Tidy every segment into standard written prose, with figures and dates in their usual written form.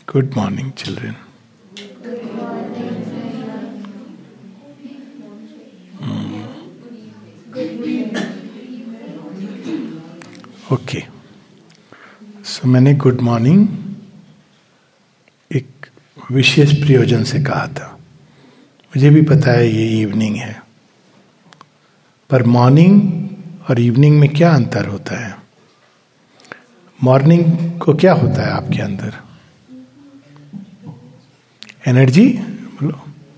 Good morning, children. Okay, so मैंने good morning एक विशेष प्रयोजन से कहा था. मुझे भी पता है ये इवनिंग है, पर मॉर्निंग और इवनिंग में क्या अंतर होता है? मॉर्निंग को क्या होता है आपके अंदर? एनर्जी. बोलो.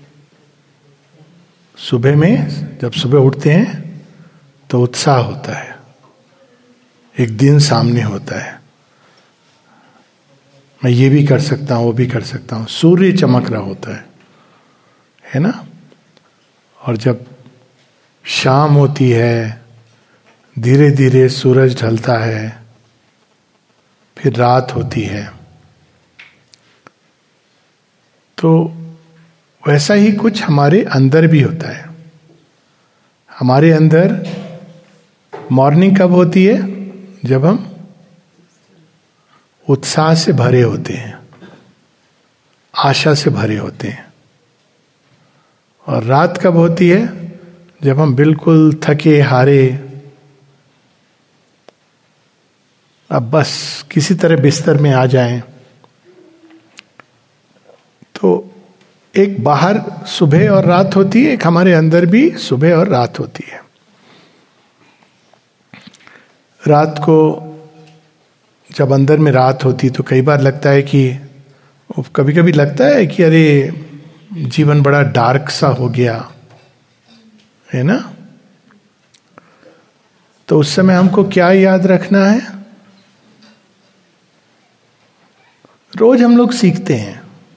सुबह में जब सुबह उठते हैं तो उत्साह होता है, एक दिन सामने होता है, मैं ये भी कर सकता हूं, वो भी कर सकता हूं. सूर्य चमक रहा होता है ना? और जब शाम होती है, धीरे धीरे सूरज ढलता है, फिर रात होती है, तो वैसा ही कुछ हमारे अंदर भी होता है. हमारे अंदर मॉर्निंग कब होती है? जब हम उत्साह से भरे होते हैं, आशा से भरे होते हैं. और रात कब होती है? जब हम बिल्कुल थके हारे, अब बस किसी तरह बिस्तर में आ जाएं. तो एक बाहर सुबह और रात होती है, एक हमारे अंदर भी सुबह और रात होती है. रात को जब अंदर में रात होती तो कई बार लगता है कि, कभी कभी लगता है कि अरे जीवन बड़ा डार्क सा हो गया है ना. तो उस समय हमको क्या याद रखना है? रोज हम लोग सीखते हैं,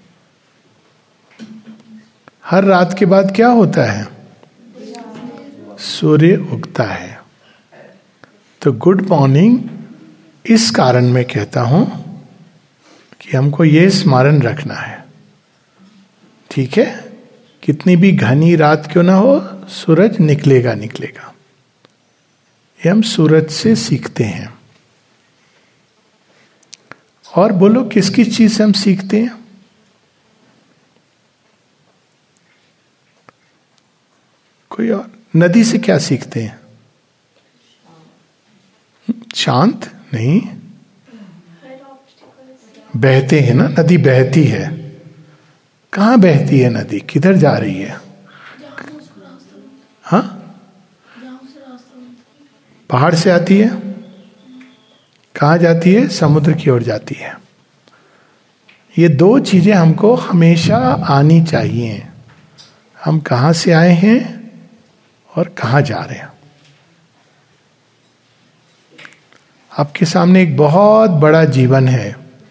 हर रात के बाद क्या होता है? सूर्य उगता है. तो गुड मॉर्निंग इस कारण मैं कहता हूं कि हमको ये स्मरण रखना है, ठीक है, कितनी भी घनी रात क्यों ना हो, सूरज निकलेगा निकलेगा. ये हम सूरज से सीखते हैं. और बोलो किस किस चीज से हम सीखते हैं? कोई और? नदी से क्या सीखते हैं? शांत नहीं, बहते हैं ना, नदी बहती है. कहां बहती है नदी? किधर जा रही है? हाँ, पहाड़ से आती है. कहां जाती है? समुद्र की ओर जाती है. ये दो चीजें हमको हमेशा आनी चाहिए. हम कहां से आए हैं और कहां जा रहे हैं. आपके सामने एक बहुत बड़ा जीवन है.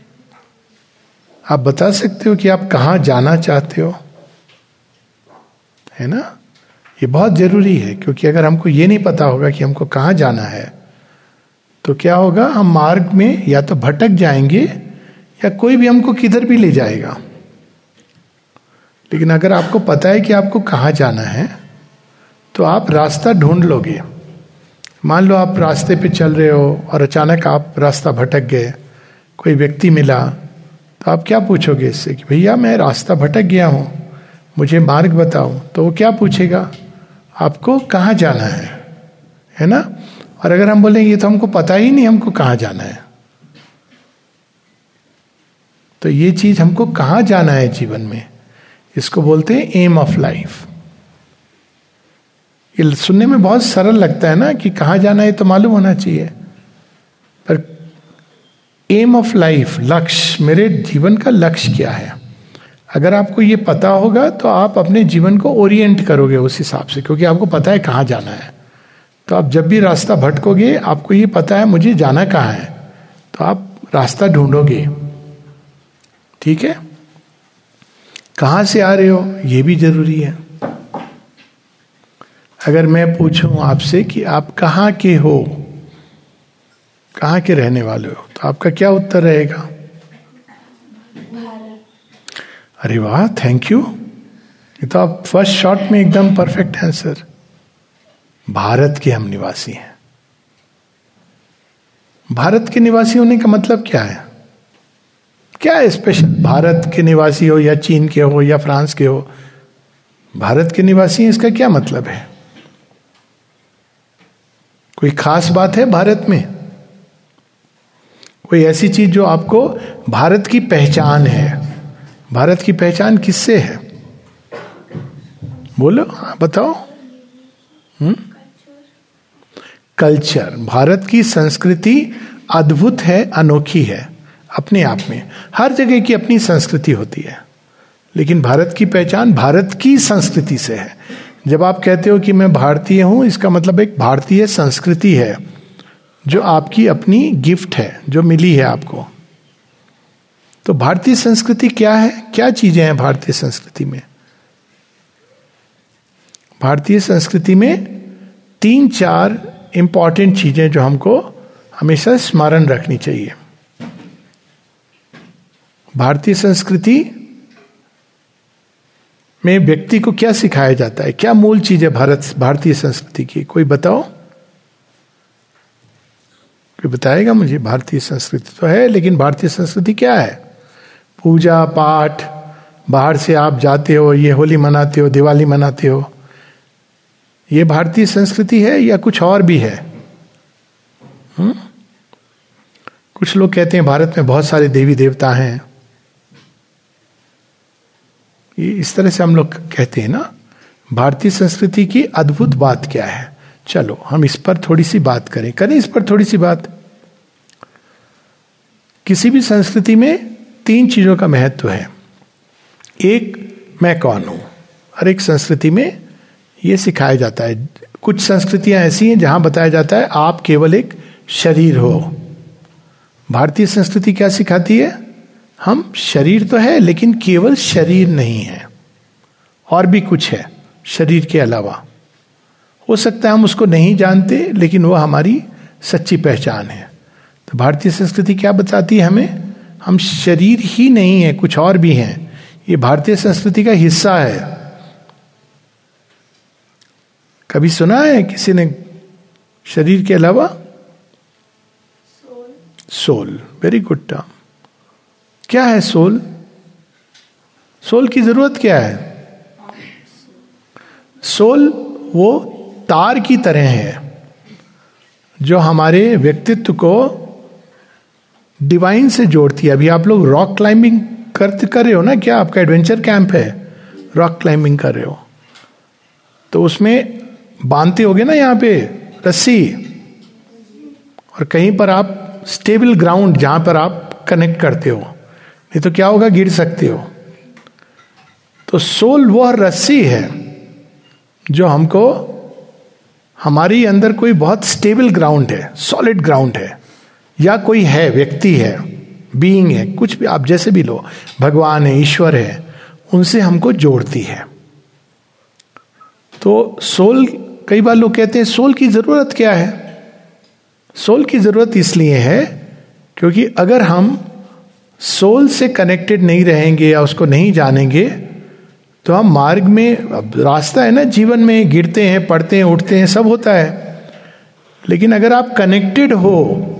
आप बता सकते हो कि आप कहां जाना चाहते हो, है ना? ये बहुत जरूरी है, क्योंकि अगर हमको ये नहीं पता होगा कि हमको कहां जाना है तो क्या होगा? हम मार्ग में या तो भटक जाएंगे या कोई भी हमको किधर भी ले जाएगा. लेकिन अगर आपको पता है कि आपको कहां जाना है तो आप रास्ता ढूंढ लोगे. मान लो आप रास्ते पे चल रहे हो और अचानक आप रास्ता भटक गए, कोई व्यक्ति मिला, तो आप क्या पूछोगे इससे कि भैया मैं रास्ता भटक गया हूं, मुझे मार्ग बताओ. तो वो क्या पूछेगा? आपको कहां जाना है ना? और अगर हम बोलेंगे ये तो हमको पता ही नहीं हमको कहां जाना है, तो ये चीज हमको कहां जाना है जीवन में, इसको बोलते हैं एम ऑफ लाइफ. ये सुनने में बहुत सरल लगता है ना कि कहां जाना है तो मालूम होना चाहिए, पर एम ऑफ लाइफ, लक्ष्य, मेरे जीवन का लक्ष्य क्या है, अगर आपको ये पता होगा तो आप अपने जीवन को ओरिएंट करोगे उस हिसाब से, क्योंकि आपको पता है कहां जाना है. तो आप जब भी रास्ता भटकोगे, आपको ये पता है मुझे जाना कहां है, तो आप रास्ता ढूंढोगे. ठीक है? कहां से आ रहे हो ये भी जरूरी है. अगर मैं पूछूं आपसे कि आप कहां के हो, कहां के रहने वाले हो, तो आपका क्या उत्तर रहेगा? अरे वाह, थैंक यू. ये तो आप फर्स्ट शॉट में एकदम परफेक्ट आंसर. भारत के हम निवासी हैं. भारत के निवासी होने का मतलब क्या है? क्या है स्पेशल? भारत के निवासी हो या चीन के हो या फ्रांस के हो, भारत के निवासी हैं, इसका क्या मतलब है? कोई खास बात है भारत में? कोई ऐसी चीज जो आपको भारत की पहचान है? भारत की पहचान किससे है? बोलो, बताओ। कल्चर। भारत की संस्कृति अद्भुत है, अनोखी है अपने आप में। हर जगह की अपनी संस्कृति होती है, लेकिन भारत की पहचान भारत की संस्कृति से है। जब आप कहते हो कि मैं भारतीय हूं, इसका मतलब एक भारतीय संस्कृति है जो आपकी अपनी गिफ्ट है, जो मिली है आपको। तो भारतीय संस्कृति क्या है? क्या चीजें हैं भारतीय संस्कृति में? भारतीय संस्कृति में 3-4 इंपॉर्टेंट चीजें जो हमको हमेशा स्मरण रखनी चाहिए। भारतीय संस्कृति में व्यक्ति को क्या सिखाया जाता है? क्या मूल चीज है भारतीय संस्कृति की? कोई बताओ, कोई बताएगा मुझे? भारतीय संस्कृति तो है, लेकिन भारतीय संस्कृति क्या है? पूजा पाठ, बाहर से आप जाते हो, ये होली मनाते हो, दिवाली मनाते हो, ये भारतीय संस्कृति है या कुछ और भी है? कुछ लोग कहते हैं भारत में बहुत सारे देवी देवता हैं, ये इस तरह से हम लोग कहते हैं ना। भारतीय संस्कृति की अद्भुत बात क्या है? चलो हम इस पर थोड़ी सी बात करें इस पर थोड़ी सी बात। किसी भी संस्कृति में 3 चीजों का महत्व है। एक, मैं कौन हूं। हर एक संस्कृति में यह सिखाया जाता है। कुछ संस्कृतियां ऐसी हैं जहां बताया जाता है आप केवल एक शरीर हो। भारतीय संस्कृति क्या सिखाती है? हम शरीर तो है, लेकिन केवल शरीर नहीं है, और भी कुछ है शरीर के अलावा। हो सकता है हम उसको नहीं जानते, लेकिन वो हमारी सच्ची पहचान है। तो भारतीय संस्कृति क्या बताती है हमें? हम शरीर ही नहीं है, कुछ और भी हैं। ये भारतीय संस्कृति का हिस्सा है। कभी सुना है किसी ने शरीर के अलावा? सोल। Very good term. क्या है सोल? सोल की जरूरत क्या है? सोल वो तार की तरह है जो हमारे व्यक्तित्व को डिवाइन से जोड़ती है। अभी आप लोग रॉक क्लाइंबिंग कर रहे हो ना? क्या आपका एडवेंचर कैंप है? रॉक क्लाइंबिंग कर रहे हो तो उसमें बांधते होगे ना यहाँ पे रस्सी, और कहीं पर आप स्टेबल ग्राउंड जहां पर आप कनेक्ट करते हो, नहीं तो क्या होगा, गिर सकते हो। तो सोल वह रस्सी है जो हमको, हमारी अंदर कोई बहुत स्टेबल ग्राउंड है, सॉलिड ग्राउंड है, या कोई है, व्यक्ति है, बीइंग है, कुछ भी आप जैसे भी लो, भगवान है, ईश्वर है, उनसे हमको जोड़ती है। तो सोल, कई बार लोग कहते हैं सोल की जरूरत क्या है? सोल की जरूरत इसलिए है क्योंकि अगर हम सोल से कनेक्टेड नहीं रहेंगे या उसको नहीं जानेंगे तो हम मार्ग में, रास्ता है ना जीवन में, गिरते हैं, पड़ते हैं, उठते हैं, सब होता है। लेकिन अगर आप कनेक्टेड हो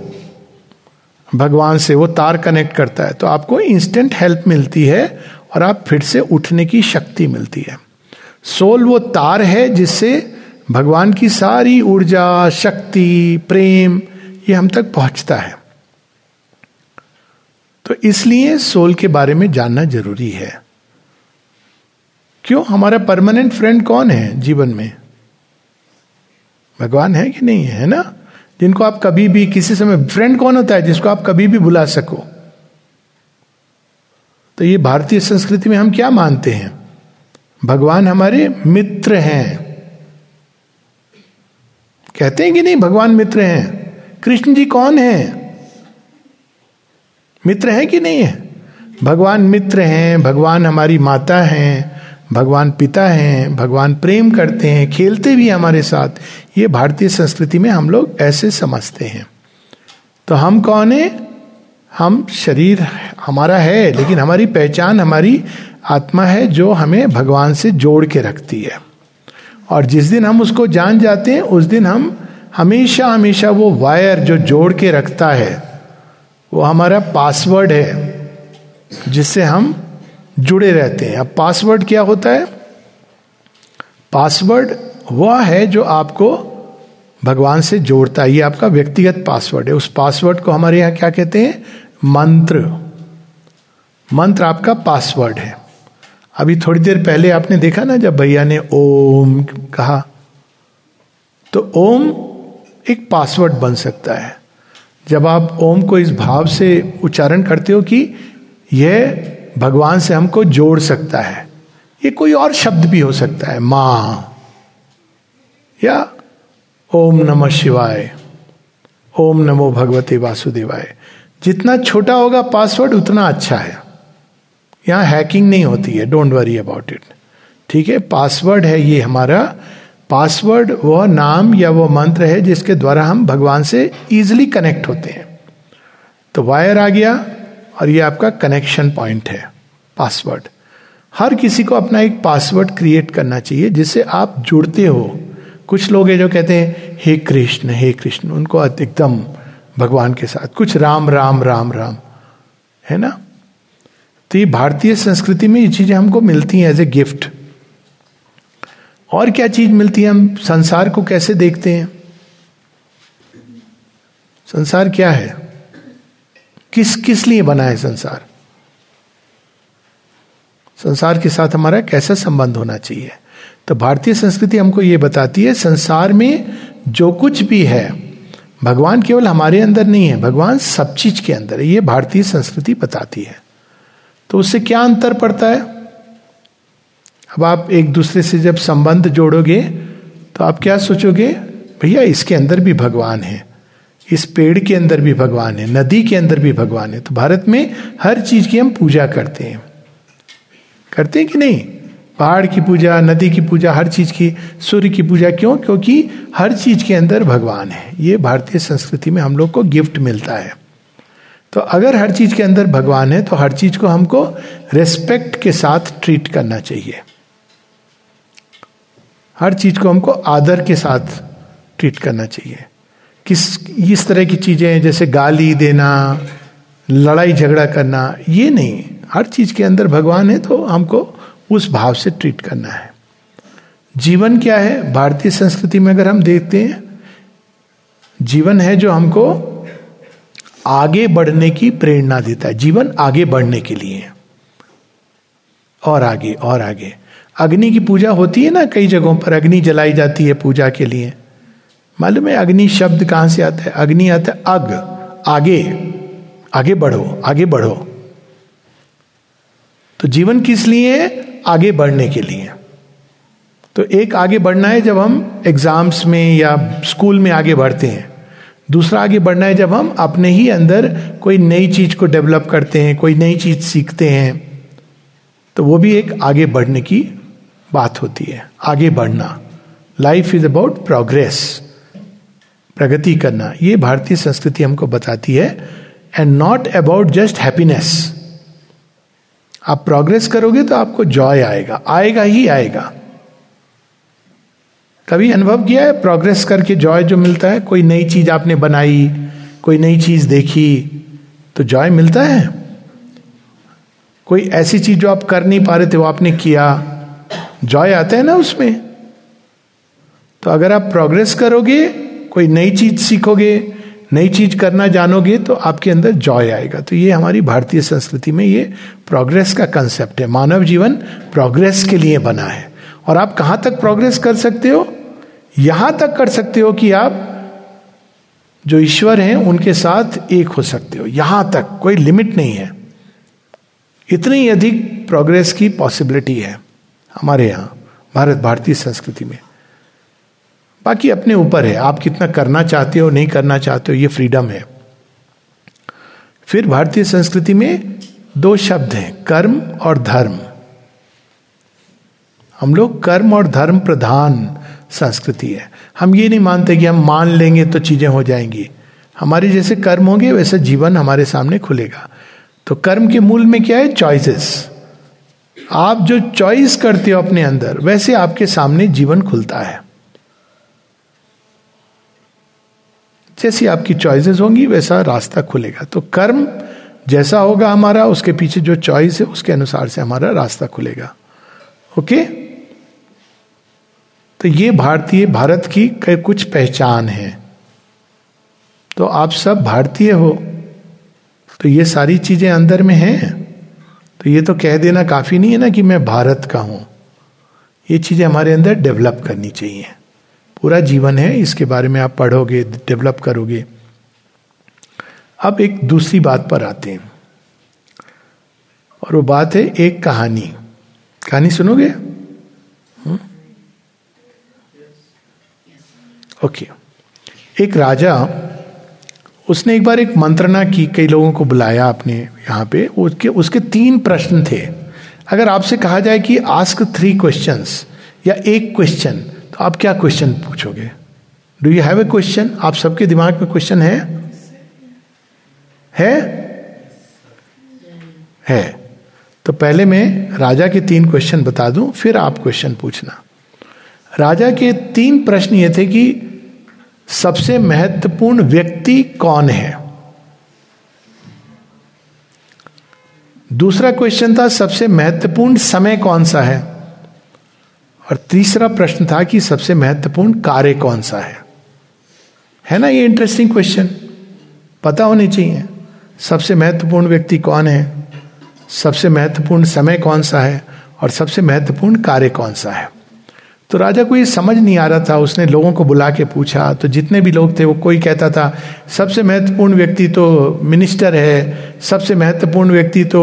भगवान से, वो तार कनेक्ट करता है, तो आपको इंस्टेंट हेल्प मिलती है और आप फिर से उठने की शक्ति मिलती है। सोल वो तार है जिससे भगवान की सारी ऊर्जा, शक्ति, प्रेम ये हम तक पहुंचता है। तो इसलिए सोल के बारे में जानना जरूरी है। क्यों? हमारा परमानेंट फ्रेंड कौन है जीवन में? भगवान है कि नहीं है ना? जिनको आप कभी भी किसी समय, फ्रेंड कौन होता है? जिसको आप कभी भी बुला सको। तो ये भारतीय संस्कृति में हम क्या मानते हैं? भगवान हमारे मित्र हैं। कहते हैं कि नहीं भगवान मित्र हैं? कृष्ण जी कौन है? मित्र हैं कि नहीं है? भगवान मित्र हैं, भगवान हमारी माता हैं, भगवान पिता हैं, भगवान प्रेम करते हैं, खेलते भी हमारे साथ। ये भारतीय संस्कृति में हम लोग ऐसे समझते हैं। तो हम कौन है? हम शरीर हमारा है, लेकिन हमारी पहचान हमारी आत्मा है जो हमें भगवान से जोड़ के रखती है। और जिस दिन हम उसको जान जाते हैं, उस दिन हम हमेशा हमेशा वो वायर जो जोड़ के रखता है, वो हमारा पासवर्ड है। जिससे हम जुड़े रहते हैं। अब पासवर्ड क्या होता है? पासवर्ड वह है जो आपको भगवान से जोड़ता है। ये आपका व्यक्तिगत पासवर्ड है। उस पासवर्ड को हमारे यहाँ क्या कहते हैं? मंत्र। मंत्र आपका पासवर्ड है। अभी थोड़ी देर पहले आपने देखा ना, जब भैया ने ओम कहा, तो ओम एक पासवर्ड बन सकता है। जब आप ओम को इस भाव से उच्चारण करते हो कि यह भगवान से हमको जोड़ सकता है। ये कोई और शब्द भी हो सकता है, मां, या ओम नमः शिवाय, ओम नमो भगवते वासुदेवाय। जितना छोटा होगा पासवर्ड उतना अच्छा है। यहां हैकिंग नहीं होती है, डोंट वरी अबाउट इट। ठीक है, पासवर्ड है ये हमारा। पासवर्ड वह नाम या वो मंत्र है जिसके द्वारा हम भगवान से इजीली कनेक्ट होते हैं। तो वायर आ गया और ये आपका कनेक्शन पॉइंट है, पासवर्ड। हर किसी को अपना एक पासवर्ड क्रिएट करना चाहिए जिससे आप जुड़ते हो। कुछ लोग हैं जो कहते हैं हे कृष्ण हे कृष्ण, उनको एकदम भगवान के साथ। कुछ राम राम राम राम, है ना। तो ये भारतीय संस्कृति में ये चीजें हमको मिलती हैं एज ए गिफ्ट। और क्या चीज मिलती है? हम संसार को कैसे देखते हैं? संसार क्या है? किस लिए बना है संसार? संसार के साथ हमारा कैसा संबंध होना चाहिए? तो भारतीय संस्कृति हमको ये बताती है संसार में जो कुछ भी है, भगवान केवल हमारे अंदर नहीं है, भगवान सब चीज के अंदर है। ये भारतीय संस्कृति बताती है। तो उससे क्या अंतर पड़ता है? अब आप एक दूसरे से जब संबंध जोड़ोगे तो आप क्या सोचोगे? भैया इसके अंदर भी भगवान है, इस पेड़ के अंदर भी भगवान है, नदी के अंदर भी भगवान है। तो भारत में हर चीज की हम पूजा करते हैं कि नहीं? पहाड़ की पूजा, नदी की पूजा, हर चीज की, सूर्य की पूजा। क्यों? क्योंकि हर चीज के अंदर भगवान है। ये भारतीय संस्कृति में हम लोग को गिफ्ट मिलता है। तो अगर हर चीज के अंदर भगवान है तो हर चीज को हमको रेस्पेक्ट के साथ ट्रीट करना चाहिए। हर चीज को हमको आदर के साथ ट्रीट करना चाहिए। इस तरह की चीजें जैसे गाली देना, लड़ाई झगड़ा करना, ये नहीं। हर चीज के अंदर भगवान है तो हमको उस भाव से ट्रीट करना है। जीवन क्या है? भारतीय संस्कृति में अगर हम देखते हैं, जीवन है जो हमको आगे बढ़ने की प्रेरणा देता है। जीवन आगे बढ़ने के लिए है, और आगे और आगे। अग्नि की पूजा होती है ना, कई जगहों पर अग्नि जलाई जाती है पूजा के लिए। मालूम है अग्नि शब्द कहां से आता है? अग्नि आता है अग, आगे, आगे बढ़ो, आगे बढ़ो। तो जीवन किस लिए है? आगे बढ़ने के लिए। तो एक आगे बढ़ना है जब हम एग्जाम्स में या स्कूल में आगे बढ़ते हैं। दूसरा आगे बढ़ना है जब हम अपने ही अंदर कोई नई चीज को डेवलप करते हैं, कोई नई चीज सीखते हैं। तो वो भी एक आगे बढ़ने की बात होती है। आगे बढ़ना, लाइफ इज अबाउट प्रोग्रेस, प्रगति करना। ये भारतीय संस्कृति हमको बताती है। And not about just happiness. आप प्रोग्रेस करोगे तो आपको जॉय आएगा, आएगा ही आएगा। कभी अनुभव किया है प्रोग्रेस करके जॉय जो मिलता है? कोई नई चीज आपने बनाई, कोई नई चीज देखी तो जॉय मिलता है। कोई ऐसी चीज जो आप कर नहीं पा रहे थे वो आपने किया, जॉय आता है ना उसमें। तो अगर आप प्रोग्रेस करोगे, कोई नई चीज सीखोगे, नई चीज करना जानोगे तो आपके अंदर जॉय आएगा। तो ये हमारी भारतीय संस्कृति में ये प्रोग्रेस का कंसेप्ट है। मानव जीवन प्रोग्रेस के लिए बना है। और आप कहां तक प्रोग्रेस कर सकते हो? यहां तक कर सकते हो कि आप जो ईश्वर हैं उनके साथ एक हो सकते हो। यहां तक, कोई लिमिट नहीं है। इतनी ही अधिक प्रोग्रेस की पॉसिबिलिटी है हमारे यहां भारतीय संस्कृति में। बाकी अपने ऊपर है, आप कितना करना चाहते हो, नहीं करना चाहते हो, ये फ्रीडम है। फिर भारतीय संस्कृति में दो शब्द हैं, कर्म और धर्म। हम लोग कर्म और धर्म प्रधान संस्कृति है। हम ये नहीं मानते कि हम मान लेंगे तो चीजें हो जाएंगी। हमारे जैसे कर्म होंगे वैसे जीवन हमारे सामने खुलेगा। तो कर्म के मूल में क्या है? चॉइसेस। आप जो चॉइस करते हो अपने अंदर, वैसे आपके सामने जीवन खुलता है। जैसी आपकी चॉइसेस होंगी वैसा रास्ता खुलेगा। तो कर्म जैसा होगा हमारा, उसके पीछे जो चॉइस है उसके अनुसार से हमारा रास्ता खुलेगा. ओके. तो ये भारत की कुछ पहचान है. तो आप सब भारतीय हो, तो ये सारी चीजें अंदर में हैं. तो ये तो कह देना काफी नहीं है ना कि मैं भारत का हूं. ये चीजें हमारे अंदर डेवलप करनी चाहिए. पूरा जीवन है, इसके बारे में आप पढ़ोगे, डेवलप करोगे. अब एक दूसरी बात पर आते हैं, और वो बात है एक कहानी सुनोगे? ओके. एक राजा, उसने एक बार एक मंत्रणा की, कई लोगों को बुलाया अपने यहाँ पे. उसके 3 प्रश्न थे. अगर आपसे कहा जाए कि आस्क 3 क्वेश्चंस या एक क्वेश्चन, तो आप क्या क्वेश्चन पूछोगे? Do you have a question? आप सबके दिमाग में क्वेश्चन है? तो पहले मैं राजा के 3 क्वेश्चन बता दूं, फिर आप क्वेश्चन पूछना. राजा के 3 प्रश्न ये थे कि सबसे महत्वपूर्ण व्यक्ति कौन है. दूसरा क्वेश्चन था सबसे महत्वपूर्ण समय कौन सा है. और तीसरा प्रश्न था कि सबसे महत्वपूर्ण कार्य कौन सा है ना? ये इंटरेस्टिंग क्वेश्चन पता होने चाहिए. सबसे महत्वपूर्ण व्यक्ति कौन है, सबसे महत्वपूर्ण समय कौन सा है, और सबसे महत्वपूर्ण कार्य कौन सा है. तो राजा को ये समझ नहीं आ रहा था. उसने लोगों को बुला के पूछा, तो जितने भी लोग थे वो कोई कहता था सबसे महत्वपूर्ण व्यक्ति तो मिनिस्टर है, सबसे महत्वपूर्ण व्यक्ति तो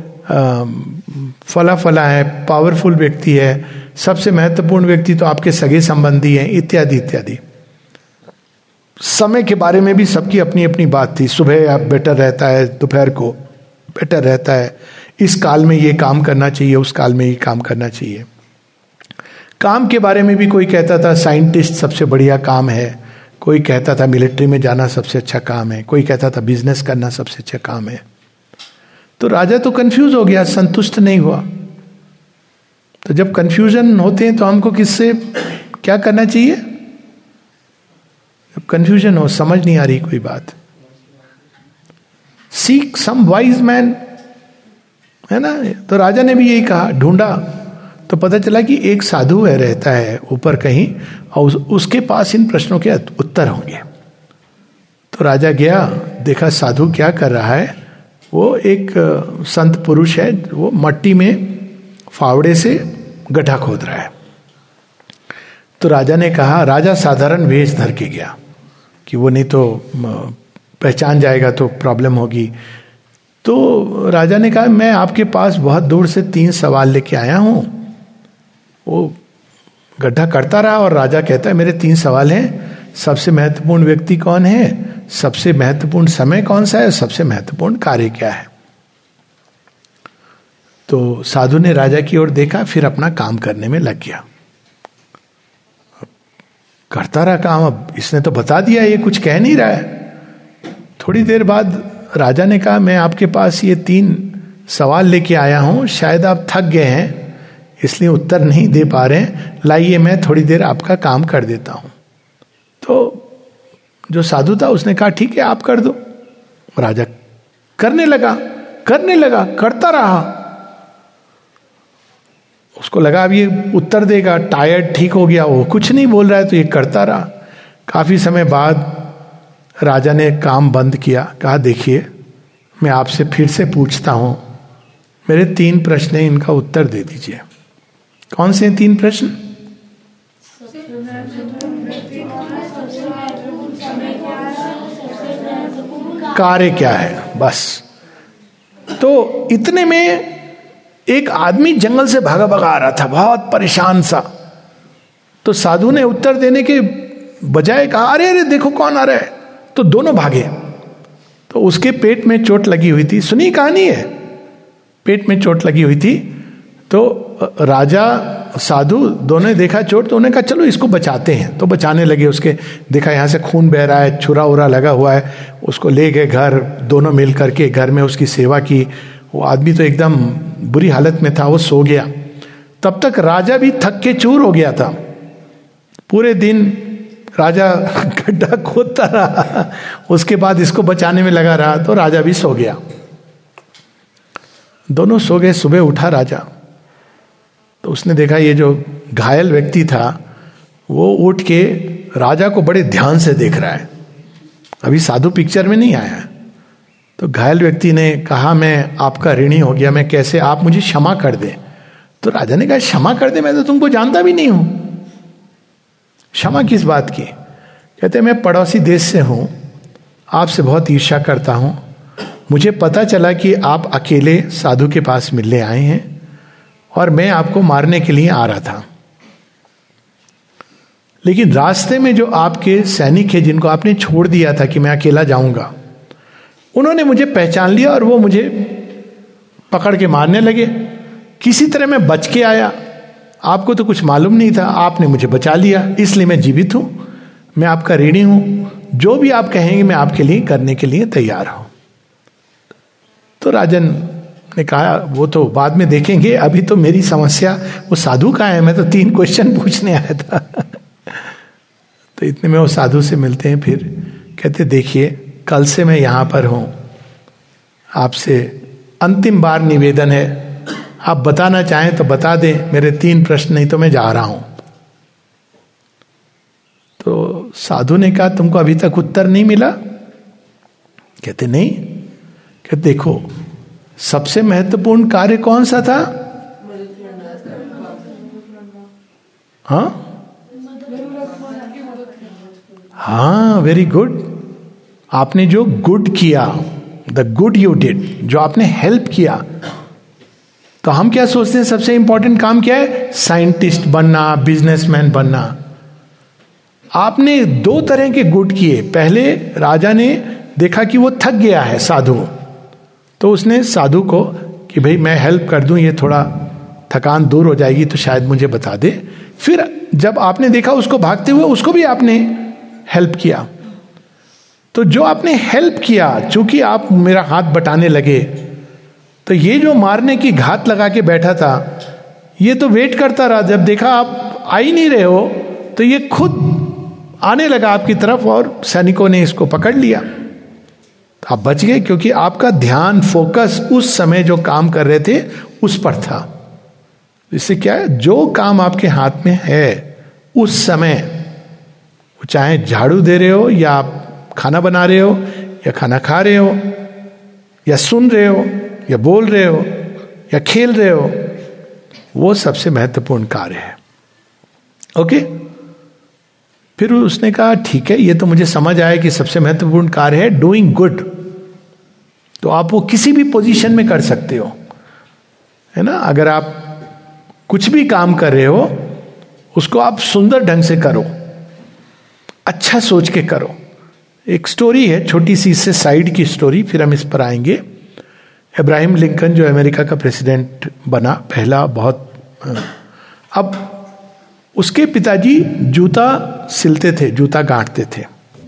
फला है, पावरफुल व्यक्ति है, सबसे महत्वपूर्ण व्यक्ति तो आपके सगे संबंधी हैं, इत्यादि इत्यादि. समय के बारे में भी सबकी अपनी अपनी बात थी. सुबह बेटर रहता है, दोपहर को बेटर रहता है, इस काल में ये काम करना चाहिए, उस काल में ये काम करना चाहिए. काम के बारे में भी कोई कहता था साइंटिस्ट सबसे बढ़िया काम है, कोई कहता था मिलिट्री में जाना सबसे अच्छा काम है, कोई कहता था बिजनेस करना सबसे अच्छा काम है. तो राजा तो कंफ्यूज हो गया, संतुष्ट नहीं हुआ. तो जब कंफ्यूजन होते हैं तो हमको किससे क्या करना चाहिए? जब कंफ्यूजन हो, समझ नहीं आ रही कोई बात, सीक सम वाइज मैन, है ना? तो राजा ने भी यही कहा, ढूंढा. तो पता चला कि एक साधु है, रहता है ऊपर कहीं, और उसके पास इन प्रश्नों के उत्तर होंगे. तो राजा गया, देखा साधु क्या कर रहा है. वो एक संत पुरुष है, वो मट्टी में फावड़े से गड्ढा खोद रहा है. तो राजा ने कहा, राजा साधारण वेश धर के गया कि वो नहीं तो पहचान जाएगा तो प्रॉब्लम होगी. तो राजा ने कहा, मैं आपके पास बहुत दूर से 3 सवाल लेके आया हूं. वो गड्ढा करता रहा और राजा कहता है, मेरे 3 सवाल हैं. सबसे महत्वपूर्ण व्यक्ति कौन है, सबसे महत्वपूर्ण समय कौन सा है, सबसे महत्वपूर्ण कार्य क्या है. तो साधु ने राजा की ओर देखा, फिर अपना काम करने में लग गया. करता रहा काम. अब इसने तो बता दिया, ये कुछ कह नहीं रहा है. थोड़ी देर बाद राजा ने कहा, मैं आपके पास ये 3 सवाल लेके आया हूं, शायद आप थक गए हैं इसलिए उत्तर नहीं दे पा रहे हैं, लाइए मैं थोड़ी देर आपका काम कर देता हूं. तो जो साधु था उसने कहा, ठीक है आप कर दो. राजा करने लगा, करता रहा. उसको लगा अब ये उत्तर देगा, टायर्ड ठीक हो गया, वो कुछ नहीं बोल रहा है, तो ये करता रहा. काफी समय बाद राजा ने काम बंद किया, कहा देखिए मैं आपसे फिर से पूछता हूं, मेरे 3 प्रश्न हैं, इनका उत्तर दे दीजिए. कौन से 3 प्रश्न? कार्य क्या है, बस. तो इतने में एक आदमी जंगल से भागा भागा आ रहा था, बहुत परेशान सा. तो साधु ने उत्तर देने के बजाय कहा, अरे अरे देखो कौन आ रहा है. तो दोनों भागे. तो उसके पेट में चोट लगी हुई थी, सुनी कहानी है, पेट में चोट लगी हुई थी. तो राजा साधु दोनों ने देखा चोट, तो उन्होंने कहा चलो इसको बचाते हैं. तो बचाने लगे. उसके देखा यहाँ से खून बह रहा है, छुरा उरा लगा हुआ है, उसको ले गए घर. दोनों मिल करके घर में उसकी सेवा की. वो आदमी तो एकदम बुरी हालत में था, वो सो गया. तब तक राजा भी थक के चूर हो गया था. पूरे दिन राजा गड्ढा खोदता रहा, उसके बाद इसको बचाने में लगा रहा, तो राजा भी सो गया. दोनों सो गए। सुबह उठा राजा, तो उसने देखा ये जो घायल व्यक्ति था वो उठ के राजा को बड़े ध्यान से देख रहा है। अभी साधु पिक्चर में नहीं आया। तो घायल व्यक्ति ने कहा, मैं आपका ऋणी हो गया, मैं कैसे, आप मुझे क्षमा कर दे। तो राजा ने कहा, क्षमा कर दे, मैं तो तुमको जानता भी नहीं हूं, क्षमा किस बात की? कहते मैं पड़ोसी देश से हूं, आपसे बहुत ईर्ष्या करता हूं, मुझे पता चला कि आप अकेले साधु के पास मिलने आए हैं और मैं आपको मारने के लिए आ रहा था, लेकिन रास्ते में जो आपके सैनिक हैं जिनको आपने छोड़ दिया था कि मैं अकेला जाऊंगा, उन्होंने मुझे पहचान लिया और वो मुझे पकड़ के मारने लगे। किसी तरह मैं बच के आया, आपको तो कुछ मालूम नहीं था, आपने मुझे बचा लिया, इसलिए मैं जीवित हूं, मैं आपका ऋणी हूं, जो भी आप कहेंगे मैं आपके लिए करने के लिए तैयार हूं। तो राजन ने कहा, वो तो बाद में देखेंगे, अभी तो मेरी समस्या वो साधु का है, मैं तो 3 क्वेश्चन पूछने आया था। तो इतने में वो साधु से मिलते हैं। फिर कहते, देखिए कल से मैं यहां पर हूं, आपसे अंतिम बार निवेदन है, आप बताना चाहें तो बता दें, मेरे 3 प्रश्न, नहीं तो मैं जा रहा हूं। तो साधु ने कहा, तुमको अभी तक उत्तर नहीं मिला? कहते नहीं। कहते देखो, सबसे महत्वपूर्ण कार्य कौन सा था? हाँ, वेरी गुड। आपने जो गुड किया, द गुड यू डिड, जो आपने हेल्प किया। तो हम क्या सोचते हैं सबसे इंपॉर्टेंट काम क्या है? साइंटिस्ट बनना, बिजनेसमैन बनना। आपने 2 तरह के गुड किए। पहले राजा ने देखा कि वो थक गया है साधु, तो उसने साधु को कि भाई मैं हेल्प कर दूं, ये थोड़ा थकान दूर हो जाएगी तो शायद मुझे बता दे। फिर जब आपने देखा उसको भागते हुए, उसको भी आपने हेल्प किया। तो जो आपने हेल्प किया, चूंकि आप मेरा हाथ बटाने लगे, तो ये जो मारने की घात लगा के बैठा था, ये तो वेट करता रहा। जब देखा आप आ ही नहीं रहे हो, तो ये खुद आने लगा आपकी तरफ और सैनिकों ने इसको पकड़ लिया। तो आप बच गए, क्योंकि आपका ध्यान, फोकस उस समय जो काम कर रहे थे उस पर था। इससे क्या है, जो काम आपके हाथ में है उस समय, चाहे झाड़ू दे रहे हो, या आप खाना बना रहे हो, या खाना खा रहे हो, या सुन रहे हो, या बोल रहे हो, या खेल रहे हो, वो सबसे महत्वपूर्ण कार्य है। ओके? फिर उसने कहा, ठीक है, ये तो मुझे समझ आया कि सबसे महत्वपूर्ण कार्य है डूइंग गुड। तो आप वो किसी भी पोजीशन में कर सकते हो, है ना? अगर आप कुछ भी काम कर रहे हो, उसको आप सुंदर ढंग से करो, अच्छा सोच के करो। एक स्टोरी है छोटी सी, इससे साइड की स्टोरी, फिर हम इस पर आएंगे। अब्राहम लिंकन जो अमेरिका का प्रेसिडेंट बना पहला, बहुत, अब उसके पिताजी जूता सिलते थे, जूता गांठते थे।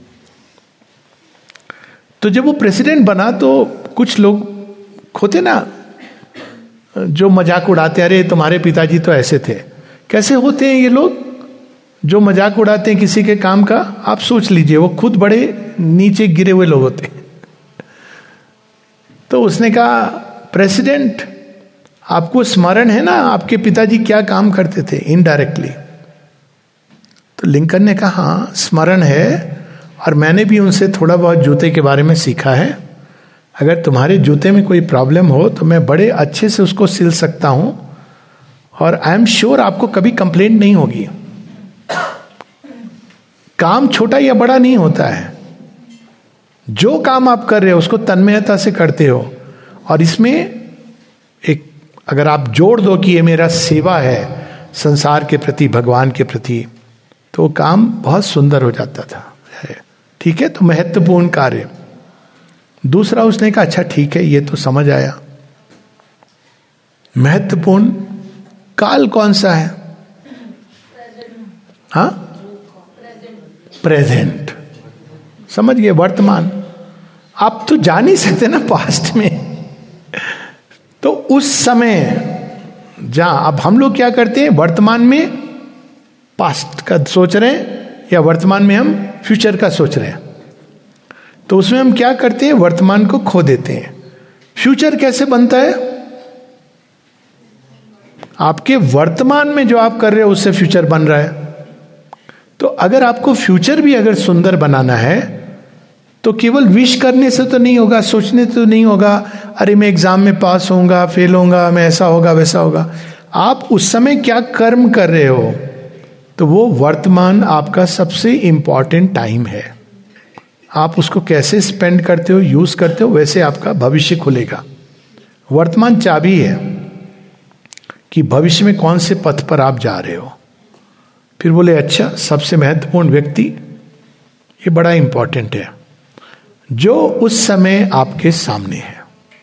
तो जब वो प्रेसिडेंट बना तो कुछ लोग होते ना जो मजाक उड़ाते, अरे तुम्हारे पिताजी तो ऐसे थे। कैसे होते हैं ये लोग जो मजाक उड़ाते हैं किसी के काम का? आप सोच लीजिए, वो खुद बड़े नीचे गिरे हुए लोग होते हैं। तो उसने कहा, प्रेसिडेंट आपको स्मरण है ना आपके पिताजी क्या काम करते थे इनडायरेक्टली? तो लिंकन ने कहा, हाँ स्मरण है, और मैंने भी उनसे थोड़ा बहुत जूते के बारे में सीखा है। अगर तुम्हारे जूते में कोई प्रॉब्लम हो तो मैं बड़े अच्छे से उसको सिल सकता हूं, और आई एम श्योर आपको कभी कंप्लेंट नहीं होगी। काम छोटा या बड़ा नहीं होता है, जो काम आप कर रहे हो उसको तन्मयता से करते हो, और इसमें एक अगर आप जोड़ दो कि ये मेरा सेवा है संसार के प्रति, भगवान के प्रति, तो काम बहुत सुंदर हो जाता था। ठीक है, तो महत्वपूर्ण कार्य। दूसरा उसने कहा, अच्छा ठीक है, ये तो समझ आया, महत्वपूर्ण काल कौन सा है? हाँ, प्रेजेंट। समझ गए, वर्तमान। आप तो जा नहीं सकते ना पास्ट में। तो उस समय जहां अब हम लोग क्या करते हैं, वर्तमान में पास्ट का सोच रहे हैं, या वर्तमान में हम फ्यूचर का सोच रहे हैं। तो उसमें हम क्या करते हैं, वर्तमान को खो देते हैं। फ्यूचर कैसे बनता है? आपके वर्तमान में जो आप कर रहे हो उससे फ्यूचर बन रहा है। तो अगर आपको फ्यूचर भी अगर सुंदर बनाना है तो केवल विश करने से तो नहीं होगा, सोचने से तो नहीं होगा, अरे मैं एग्जाम में पास होऊंगा, फेल होऊंगा, मैं ऐसा होगा वैसा होगा। आप उस समय क्या कर्म कर रहे हो, तो वो वर्तमान आपका सबसे इंपॉर्टेंट टाइम है। आप उसको कैसे स्पेंड करते हो, यूज करते हो, वैसे आपका भविष्य खुलेगा। वर्तमान चाबी है कि भविष्य में कौन से पथ पर आप जा रहे हो। फिर बोले अच्छा, सबसे महत्वपूर्ण व्यक्ति, ये बड़ा इंपॉर्टेंट है, जो उस समय आपके सामने है।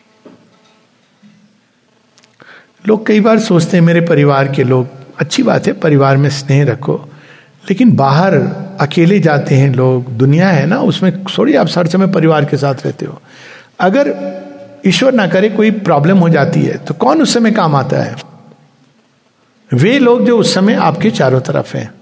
लोग कई बार सोचते हैं मेरे परिवार के लोग, अच्छी बात है, परिवार में स्नेह रखो, लेकिन बाहर अकेले जाते हैं लोग, दुनिया है ना, उसमें थोड़ी आप हर समय परिवार के साथ रहते हो। अगर ईश्वर ना करे कोई प्रॉब्लम हो जाती है तो कौन उस समय काम आता है? वे लोग जो उस समय आपके चारों तरफ हैं।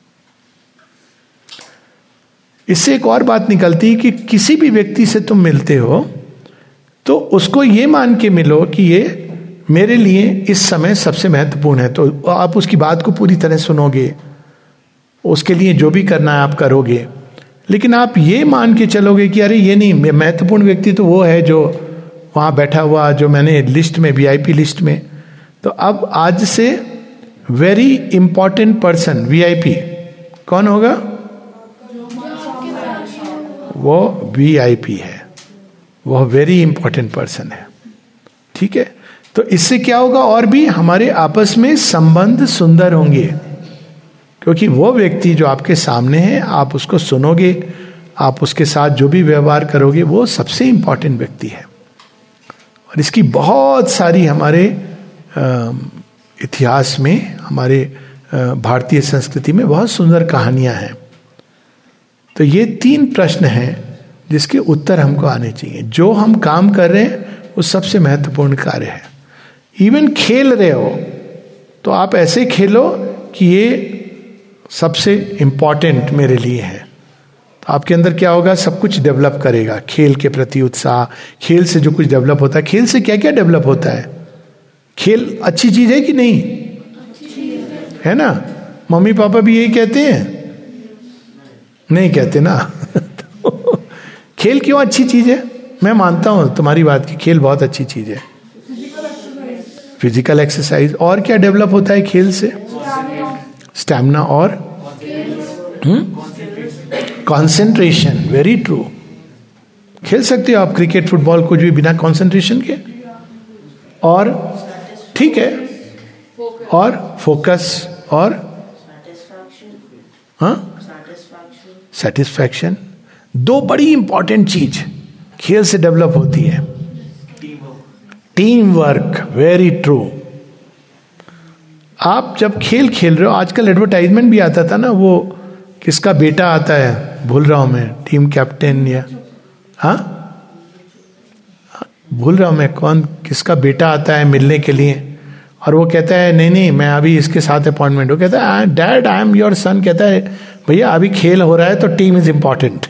इससे एक और बात निकलती है कि किसी भी व्यक्ति से तुम मिलते हो तो उसको ये मान के मिलो कि ये मेरे लिए इस समय सबसे महत्वपूर्ण है, तो आप उसकी बात को पूरी तरह सुनोगे, उसके लिए जो भी करना है आप करोगे। लेकिन आप ये मान के चलोगे कि अरे ये नहीं, महत्वपूर्ण व्यक्ति तो वो है जो वहाँ बैठा हुआ, जो मैंने लिस्ट में, VIP लिस्ट में। तो अब आज से वेरी इंपॉर्टेंट पर्सन VIP कौन होगा? वो VIP है, वो वेरी इंपॉर्टेंट पर्सन है। ठीक है, तो इससे क्या होगा, और भी हमारे आपस में संबंध सुंदर होंगे, क्योंकि वो व्यक्ति जो आपके सामने है, आप उसको सुनोगे, आप उसके साथ जो भी व्यवहार करोगे, वो सबसे इंपॉर्टेंट व्यक्ति है। और इसकी बहुत सारी हमारे इतिहास में, हमारे भारतीय संस्कृति में बहुत सुंदर कहानियां हैं। तो ये 3 प्रश्न हैं जिसके उत्तर हमको आने चाहिए। जो हम काम कर रहे हैं वो सबसे महत्वपूर्ण कार्य है। इवन खेल रहे हो तो आप ऐसे खेलो कि ये सबसे इंपॉर्टेंट मेरे लिए है। तो आपके अंदर क्या होगा, सब कुछ डेवलप करेगा, खेल के प्रति उत्साह। खेल से जो कुछ डेवलप होता है, खेल से क्या क्या डेवलप होता है? खेल अच्छी चीज है कि नहीं है ना? मम्मी पापा भी यही कहते हैं? नहीं कहते ना। तो खेल क्यों अच्छी चीज है? मैं मानता हूं तुम्हारी बात की, खेल बहुत अच्छी चीज है, फिजिकल एक्सरसाइज। और क्या डेवलप होता है खेल से? स्टैमिना और कंसंट्रेशन। Very true. खेल सकते हो आप क्रिकेट, फुटबॉल, कुछ भी बिना कंसंट्रेशन के, और ठीक है, और फोकस और सेटिस्फैक्शन। 2 बड़ी इंपॉर्टेंट चीज खेल से डेवलप होती है। Team work, very true. आप जब खेल खेल रहे हो, आजकल एडवर्टाइजमेंट भी आता था ना, वो किसका बेटा आता है, भूल रहा हूं मैं, टीम कैप्टन या भूल रहा हूं मैं कौन, किसका बेटा आता है मिलने के लिए, और वो कहता है नहीं नहीं मैं अभी इसके साथ अपॉइंटमेंट। वो कहता है dad I am your son. कहता है भैया अभी खेल हो रहा है तो team is important.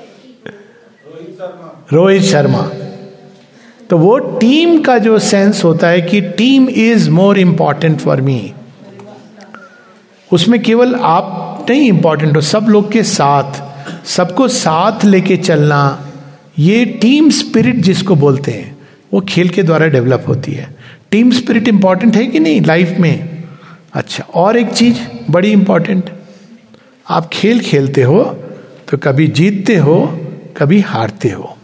Rohit Sharma. तो वो टीम का जो सेंस होता है कि team is more important for me, उसमें केवल आप नहीं इंपॉर्टेंट हो, सब लोग के साथ, सबको साथ लेके चलना, ये टीम स्पिरिट जिसको बोलते हैं, वो खेल के द्वारा डेवलप होती है। टीम स्पिरिट इंपॉर्टेंट है कि नहीं लाइफ में? अच्छा, और एक चीज बड़ी इंपॉर्टेंट, आप खेल खेलते हो तो कभी जीतते हो कभी हारते हो।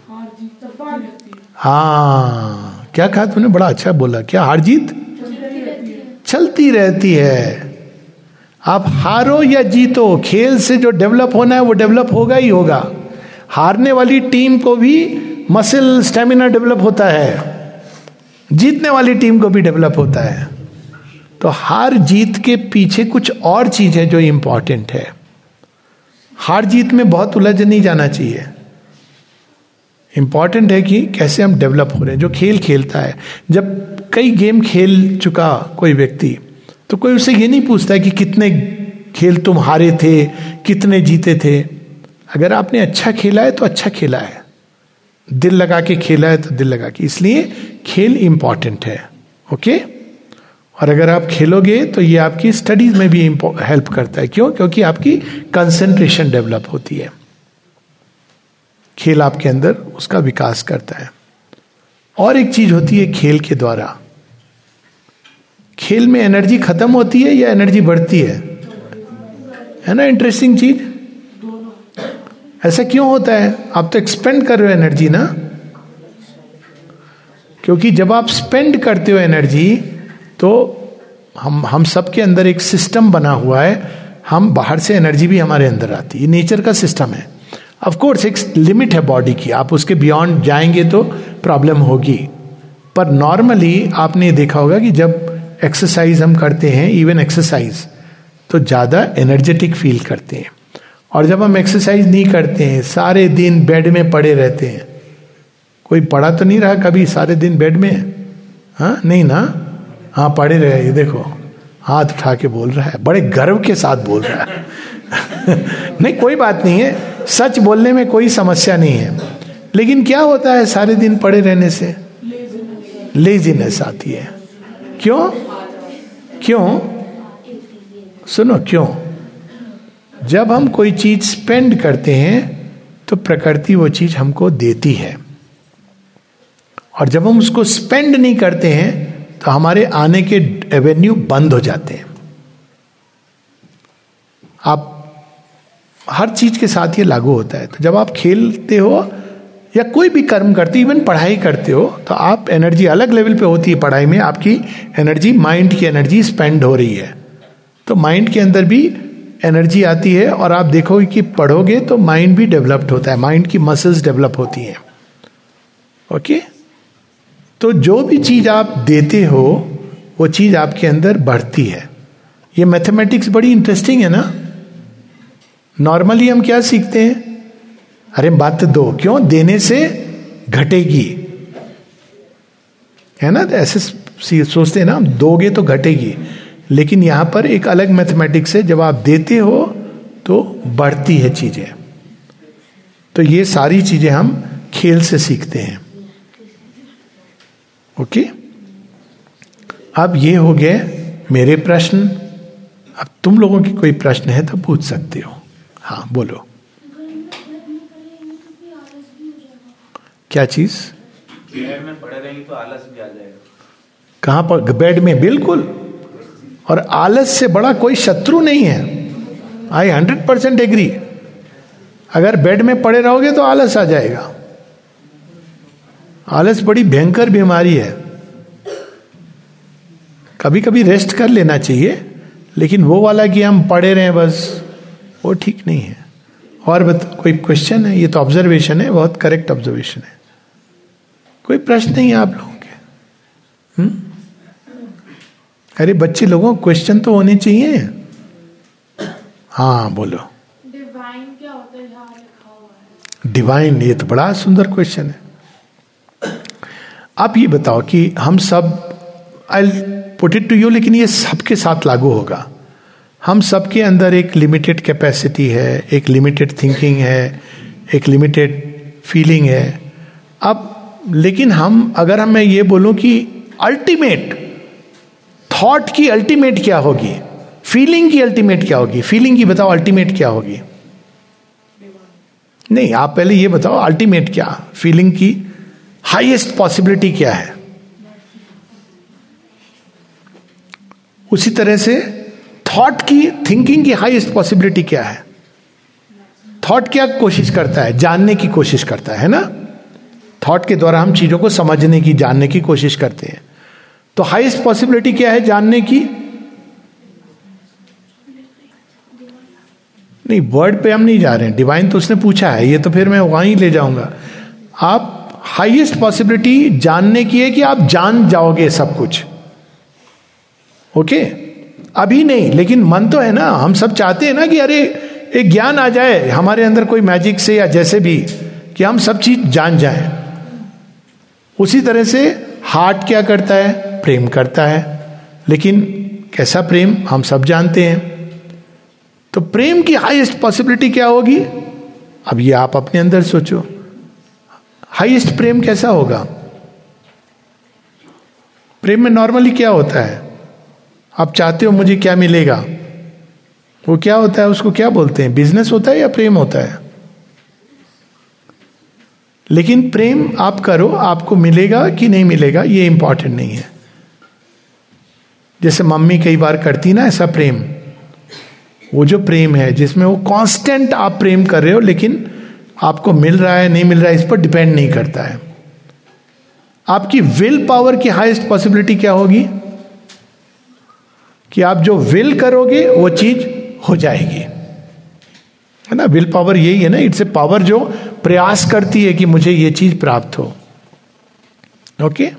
हाँ, क्या कहा तुमने, बड़ा अच्छा बोला। क्या हार जीत चलती रहती है। आप हारो या जीतो, खेल से जो डेवलप होना है वो डेवलप होगा ही होगा। हारने वाली टीम को भी मसल स्टेमिना डेवलप होता है, जीतने वाली टीम को भी डेवलप होता है। तो हार जीत के पीछे कुछ और चीज है जो इंपॉर्टेंट है। हार जीत में बहुत उलझ नहीं जाना चाहिए। इंपॉर्टेंट है कि कैसे हम डेवलप हो रहे हैं। जो खेल खेलता है, जब कई गेम खेल चुका कोई व्यक्ति, तो कोई उससे ये नहीं पूछता है कि कितने खेल तुम हारे थे, कितने जीते थे। अगर आपने अच्छा खेला है तो अच्छा खेला है, दिल लगा के खेला है तो दिल लगा के, इसलिए खेल इंपॉर्टेंट है। ओके, और अगर आप खेलोगे तो ये आपकी स्टडीज में भी हेल्प करता है। क्यों? क्योंकि आपकी कंसंट्रेशन डेवलप होती है। खेल आपके अंदर उसका विकास करता है। और एक चीज होती है खेल के द्वारा, खेल में एनर्जी खत्म होती है या एनर्जी बढ़ती है ना? इंटरेस्टिंग चीज। ऐसा क्यों होता है? आप तो एक्सपेंड कर रहे हो एनर्जी ना, क्योंकि जब आप स्पेंड करते हो एनर्जी तो हम सबके अंदर एक सिस्टम बना हुआ है, हम बाहर से एनर्जी भी हमारे अंदर आती है, नेचर का सिस्टम है। ऑफ कोर्स एक लिमिट है बॉडी की, आप उसके बियॉन्ड जाएंगे तो प्रॉब्लम होगी, पर नॉर्मली आपने देखा होगा कि जब एक्सरसाइज हम करते हैं, इवन एक्सरसाइज, तो ज़्यादा एनर्जेटिक फील करते हैं। और जब हम एक्सरसाइज नहीं करते हैं, सारे दिन बेड में पड़े रहते हैं, कोई पड़ा तो नहीं रहा कभी सारे दिन बेड में? हाँ, नहीं ना? हाँ, पड़े रहे। ये देखो हाथ उठा के बोल रहा है, बड़े गर्व के साथ बोल रहा है। नहीं, कोई बात नहीं है, सच बोलने में कोई समस्या नहीं है। लेकिन क्या होता है सारे दिन पड़े रहने से? लेजीनेस आती है। क्यों? क्यों? सुनो, क्यों? जब हम कोई चीज स्पेंड करते हैं तो प्रकृति वो चीज हमको देती है, और जब हम उसको स्पेंड नहीं करते हैं तो हमारे आने के एवेन्यू बंद हो जाते हैं। आप हर चीज के साथ ये लागू होता है। तो जब आप खेलते हो या कोई भी कर्म करते हो, इवन पढ़ाई करते हो, तो आप एनर्जी अलग लेवल पे होती है। पढ़ाई में आपकी एनर्जी, माइंड की एनर्जी स्पेंड हो रही है, तो माइंड के अंदर भी एनर्जी आती है, और आप देखोगे कि पढ़ोगे तो माइंड भी डेवलप्ड होता है, माइंड की मसल्स डेवलप होती हैं। ओके? तो जो भी चीज आप देते हो वो चीज आपके अंदर बढ़ती है। ये मैथमेटिक्स बड़ी इंटरेस्टिंग है ना। नॉर्मली हम क्या सीखते हैं? अरे मत दो, क्यों? देने से घटेगी, है ना? ऐसे सोचते हैं ना, दोगे तो घटेगी। लेकिन यहां पर एक अलग मैथमेटिक्स है, जब आप देते हो तो बढ़ती है चीजें। तो ये सारी चीजें हम खेल से सीखते हैं। ओके? अब ये हो गए मेरे प्रश्न। अब तुम लोगों की कोई प्रश्न है तो पूछ सकते हो। हाँ, बोलो। क्या चीज? बेड में पड़े रहेंगे तो आलस भी आ जाएगा। कहां पर? बेड में, बिल्कुल। और आलस से बड़ा कोई शत्रु नहीं है। आई 100% एग्री। अगर बेड में पड़े रहोगे तो आलस आ जाएगा। आलस बड़ी भयंकर बीमारी है। कभी कभी रेस्ट कर लेना चाहिए, लेकिन वो वाला कि हम पड़े रहें बस, वो ठीक नहीं है। और कोई क्वेश्चन है? ये तो ऑब्जर्वेशन है, बहुत करेक्ट ऑब्जर्वेशन है। कोई प्रश्न नहीं है आप लोगों के? अरे बच्चे लोगों, क्वेश्चन तो होने चाहिए। हाँ, बोलो। डिवाइन क्या होता है? यहाँ लिखा हुआ है डिवाइन, ये तो बड़ा सुंदर क्वेश्चन है। आप ये बताओ कि हम सब, I put it to you, लेकिन ये सबके साथ लागू होगा। हम सबके अंदर एक लिमिटेड कैपेसिटी है, एक लिमिटेड थिंकिंग है, एक लिमिटेड फीलिंग है। अब लेकिन अगर मैं ये बोलूं कि अल्टीमेट थॉट की अल्टीमेट क्या होगी, फीलिंग की अल्टीमेट क्या होगी? फीलिंग की बताओ अल्टीमेट क्या होगी? नहीं, आप पहले ये बताओ अल्टीमेट क्या, फीलिंग की हाईएस्ट पॉसिबिलिटी क्या है? उसी तरह से थॉट की, थिंकिंग की हाईएस्ट पॉसिबिलिटी क्या है? थॉट क्या कोशिश करता है? जानने की कोशिश करता है ना? थॉट के द्वारा हम चीजों को समझने की, जानने की कोशिश करते हैं। तो हाईएस्ट पॉसिबिलिटी क्या है जानने की? नहीं, वर्ड पे हम नहीं जा रहे हैं। डिवाइन तो उसने पूछा है, ये तो फिर मैं वहां ही ले जाऊंगा। आप हाईएस्ट पॉसिबिलिटी जानने की है कि आप जान जाओगे सब कुछ। ओके? अभी नहीं, लेकिन मन तो है ना। हम सब चाहते हैं ना कि अरे एक ज्ञान आ जाए हमारे अंदर, कोई मैजिक से या जैसे भी, कि हम सब चीज जान जाएं। उसी तरह से हार्ट क्या करता है? प्रेम करता है। लेकिन कैसा प्रेम हम सब जानते हैं। तो प्रेम की हाईएस्ट पॉसिबिलिटी क्या होगी? अब ये आप अपने अंदर सोचो, हाईएस्ट प्रेम कैसा होगा? प्रेम में नॉर्मली क्या होता है? आप चाहते हो मुझे क्या मिलेगा, वो क्या होता है, उसको क्या बोलते हैं, बिजनेस होता है या प्रेम होता है? लेकिन प्रेम आप करो, आपको मिलेगा कि नहीं मिलेगा ये इंपॉर्टेंट नहीं है। जैसे मम्मी कई बार करती ना ऐसा प्रेम, वो जो प्रेम है जिसमें वो कांस्टेंट आप प्रेम कर रहे हो, लेकिन आपको मिल रहा है नहीं मिल रहा है इस पर डिपेंड नहीं करता है। आपकी विल पावर की हाईएस्ट पॉसिबिलिटी क्या होगी कि आप जो विल करोगे वो चीज हो जाएगी, है ना। विल पावर यही है ना, इट्स ए पावर जो प्रयास करती है कि मुझे ये चीज प्राप्त हो। ओके,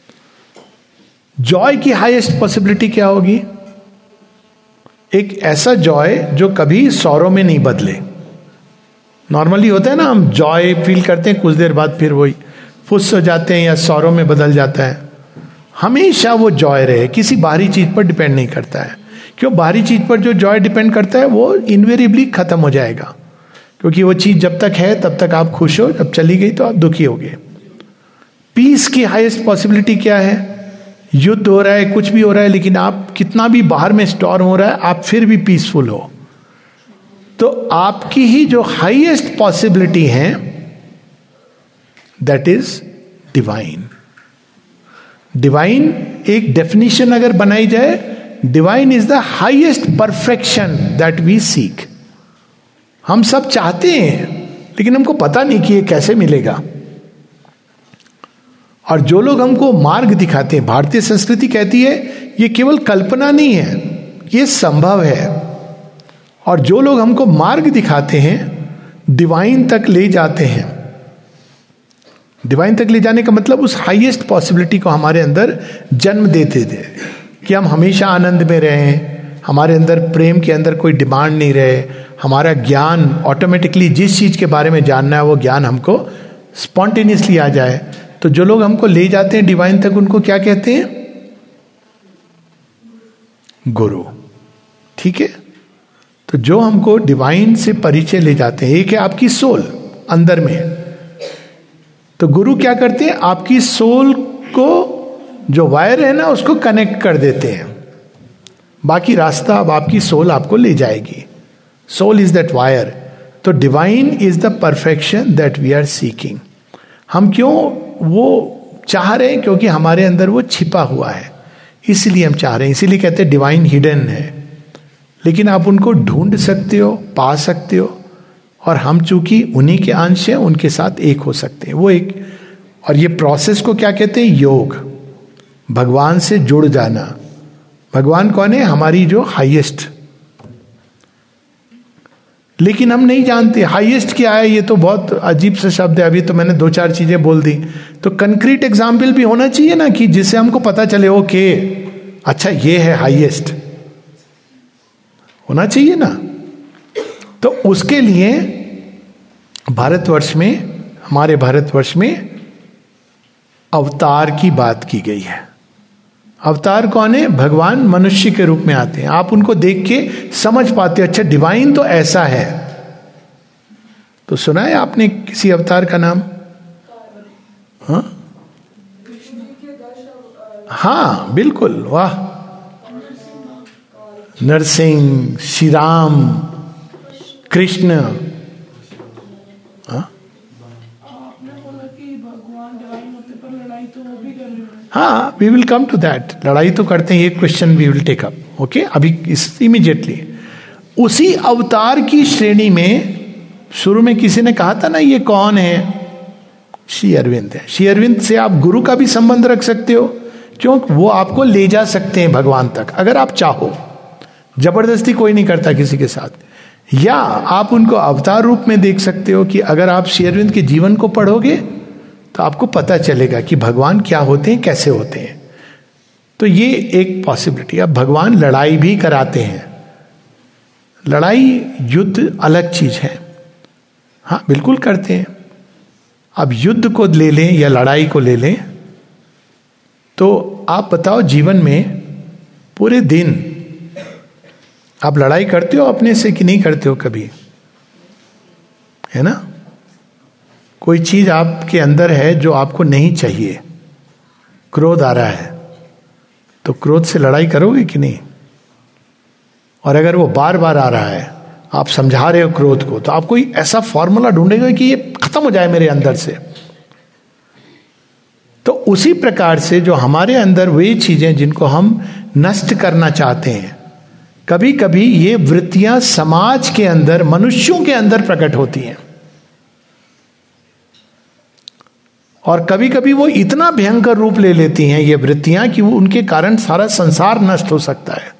जॉय की हाईएस्ट पॉसिबिलिटी क्या होगी? एक ऐसा जॉय जो कभी सौरों में नहीं बदले। नॉर्मली होता है ना, हम जॉय फील करते हैं, कुछ देर बाद फिर वही फुस हो जाते हैं या सौरों में बदल जाता है। हमेशा वो जॉय रहे, किसी बाहरी चीज पर डिपेंड नहीं करता है। क्यों? बाहरी चीज पर जो जॉय डिपेंड करता है वो इनवेरिएबली खत्म हो जाएगा, क्योंकि वो चीज जब तक है तब तक आप खुश हो, जब चली गई तो आप दुखी होगे। पीस की हाईएस्ट पॉसिबिलिटी क्या है? युद्ध हो रहा है, कुछ भी हो रहा है, लेकिन आप कितना भी बाहर में स्टॉर्म हो रहा है आप फिर भी पीसफुल हो। तो आपकी ही जो हाईएस्ट पॉसिबिलिटी है दैट इज डिवाइन। डिवाइन एक डेफिनेशन अगर बनाई जाए, divine is the highest perfection that we seek. हम सब चाहते हैं लेकिन हमको पता नहीं कि ये कैसे मिलेगा। और जो लोग हमको मार्ग दिखाते हैं, भारतीय संस्कृति कहती है ये केवल कल्पना नहीं है, ये संभव है। और जो लोग हमको मार्ग दिखाते हैं, डिवाइन तक ले जाते हैं। डिवाइन तक ले जाने का मतलब उस हाईएस्ट पॉसिबिलिटी को हमारे अंदर जन्म देते थे कि हम हमेशा आनंद में रहें, हमारे अंदर प्रेम के अंदर कोई डिमांड नहीं रहे, हमारा ज्ञान ऑटोमेटिकली जिस चीज के बारे में जानना है वो ज्ञान हमको स्पॉन्टेनियसली आ जाए। तो जो लोग हमको ले जाते हैं डिवाइन तक, उनको क्या कहते हैं? गुरु। ठीक है, तो जो हमको डिवाइन से परिचय ले जाते हैं, एक है आपकी सोल अंदर में, तो गुरु क्या करते हैं? आपकी सोल को जो वायर है ना उसको कनेक्ट कर देते हैं। बाकी रास्ता अब आपकी सोल आपको ले जाएगी। Soul is that wire. तो divine is the perfection that we are seeking. हम क्यों वो चाह रहे हैं? क्योंकि हमारे अंदर वो छिपा हुआ है, इसलिए हम चाह रहे हैं। इसीलिए कहते हैं डिवाइन हिडन है। लेकिन आप उनको ढूंढ सकते हो, पा सकते हो, और हम चूंकि उन्हीं के अंश हैं उनके साथ एक हो सकते हैं। वो एक, और ये प्रोसेस को क्या कहते हैं? योग। भगवान से जुड़ जाना। भगवान कौन है? हमारी जो हाईएस्ट। लेकिन हम नहीं जानते हाईएस्ट क्या है। ये तो बहुत अजीब सा शब्द है। अभी तो मैंने 2-4 चीजें बोल दी। तो कंक्रीट एग्जाम्पल भी होना चाहिए ना, कि जिससे हमको पता चले ओके अच्छा ये है हाईएस्ट, होना चाहिए ना। तो उसके लिए भारतवर्ष में, हमारे भारतवर्ष में अवतार की बात की गई है। अवतार कौन है? भगवान मनुष्य के रूप में आते हैं। आप उनको देख के समझ पाते हो अच्छा डिवाइन तो ऐसा है। तो सुना है आपने किसी अवतार का नाम? हाँ बिल्कुल, वाह। नरसिंह, श्री राम, कृष्ण। हाँ, we will come to that. लड़ाई तो करते हैं, ये question we will take up. Okay, अभी इस इमीडिएटली उसी अवतार की श्रेणी में शुरू में किसी ने कहा था ना ये कौन है? श्री अरविंद है। श्री अरविंद से आप गुरु का भी संबंध रख सकते हो, क्यों? वो आपको ले जा सकते हैं भगवान तक अगर आप चाहो। जबरदस्ती कोई नहीं करता किसी के साथ। या आप उनको अवतार रूप में देख सकते हो कि अगर आप श्री अरविंद के जीवन को पढ़ोगे तो आपको पता चलेगा कि भगवान क्या होते हैं, कैसे होते हैं। तो ये एक पॉसिबिलिटी। अब भगवान लड़ाई भी कराते हैं। लड़ाई, युद्ध अलग चीज है। हाँ बिल्कुल करते हैं। अब युद्ध को ले लें या लड़ाई को ले लें, तो आप बताओ जीवन में पूरे दिन आप लड़ाई करते हो अपने से कि नहीं करते हो कभी? है ना? कोई चीज आपके अंदर है जो आपको नहीं चाहिए, क्रोध आ रहा है, तो क्रोध से लड़ाई करोगे कि नहीं? और अगर वो बार बार आ रहा है, आप समझा रहे हो क्रोध को, तो आप कोई ऐसा फॉर्मूला ढूंढेगे कि ये खत्म हो जाए मेरे अंदर से। तो उसी प्रकार से जो हमारे अंदर वे चीजें जिनको हम नष्ट करना चाहते हैं, कभी कभी ये वृत्तियां समाज के अंदर, मनुष्यों के अंदर प्रकट होती हैं, और कभी कभी वो इतना भयंकर रूप ले लेती हैं ये वृत्तियां कि वो उनके कारण सारा संसार नष्ट हो सकता है।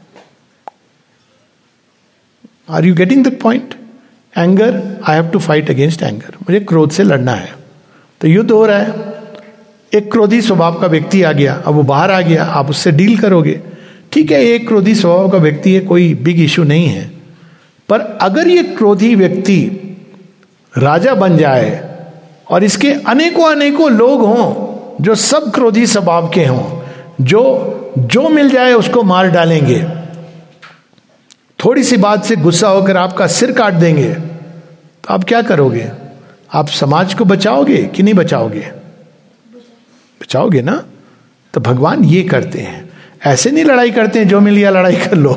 Are you getting the point? Anger, I have to fight against anger, मुझे क्रोध से लड़ना है। तो युद्ध हो रहा है, एक क्रोधी स्वभाव का व्यक्ति आ गया, अब वो बाहर आ गया, आप उससे डील करोगे, ठीक है, एक क्रोधी स्वभाव का व्यक्ति है, कोई बिग इशू नहीं है। पर अगर ये क्रोधी व्यक्ति राजा बन जाए और इसके अनेकों अनेकों लोग हों जो सब क्रोधी स्वभाव के हों, जो मिल जाए उसको मार डालेंगे, थोड़ी सी बात से गुस्सा होकर आपका सिर काट देंगे, तो आप क्या करोगे? आप समाज को बचाओगे कि नहीं बचाओगे? बचाओगे ना। तो भगवान ये करते हैं, ऐसे नहीं लड़ाई करते हैं जो मिल गया लड़ाई कर लो।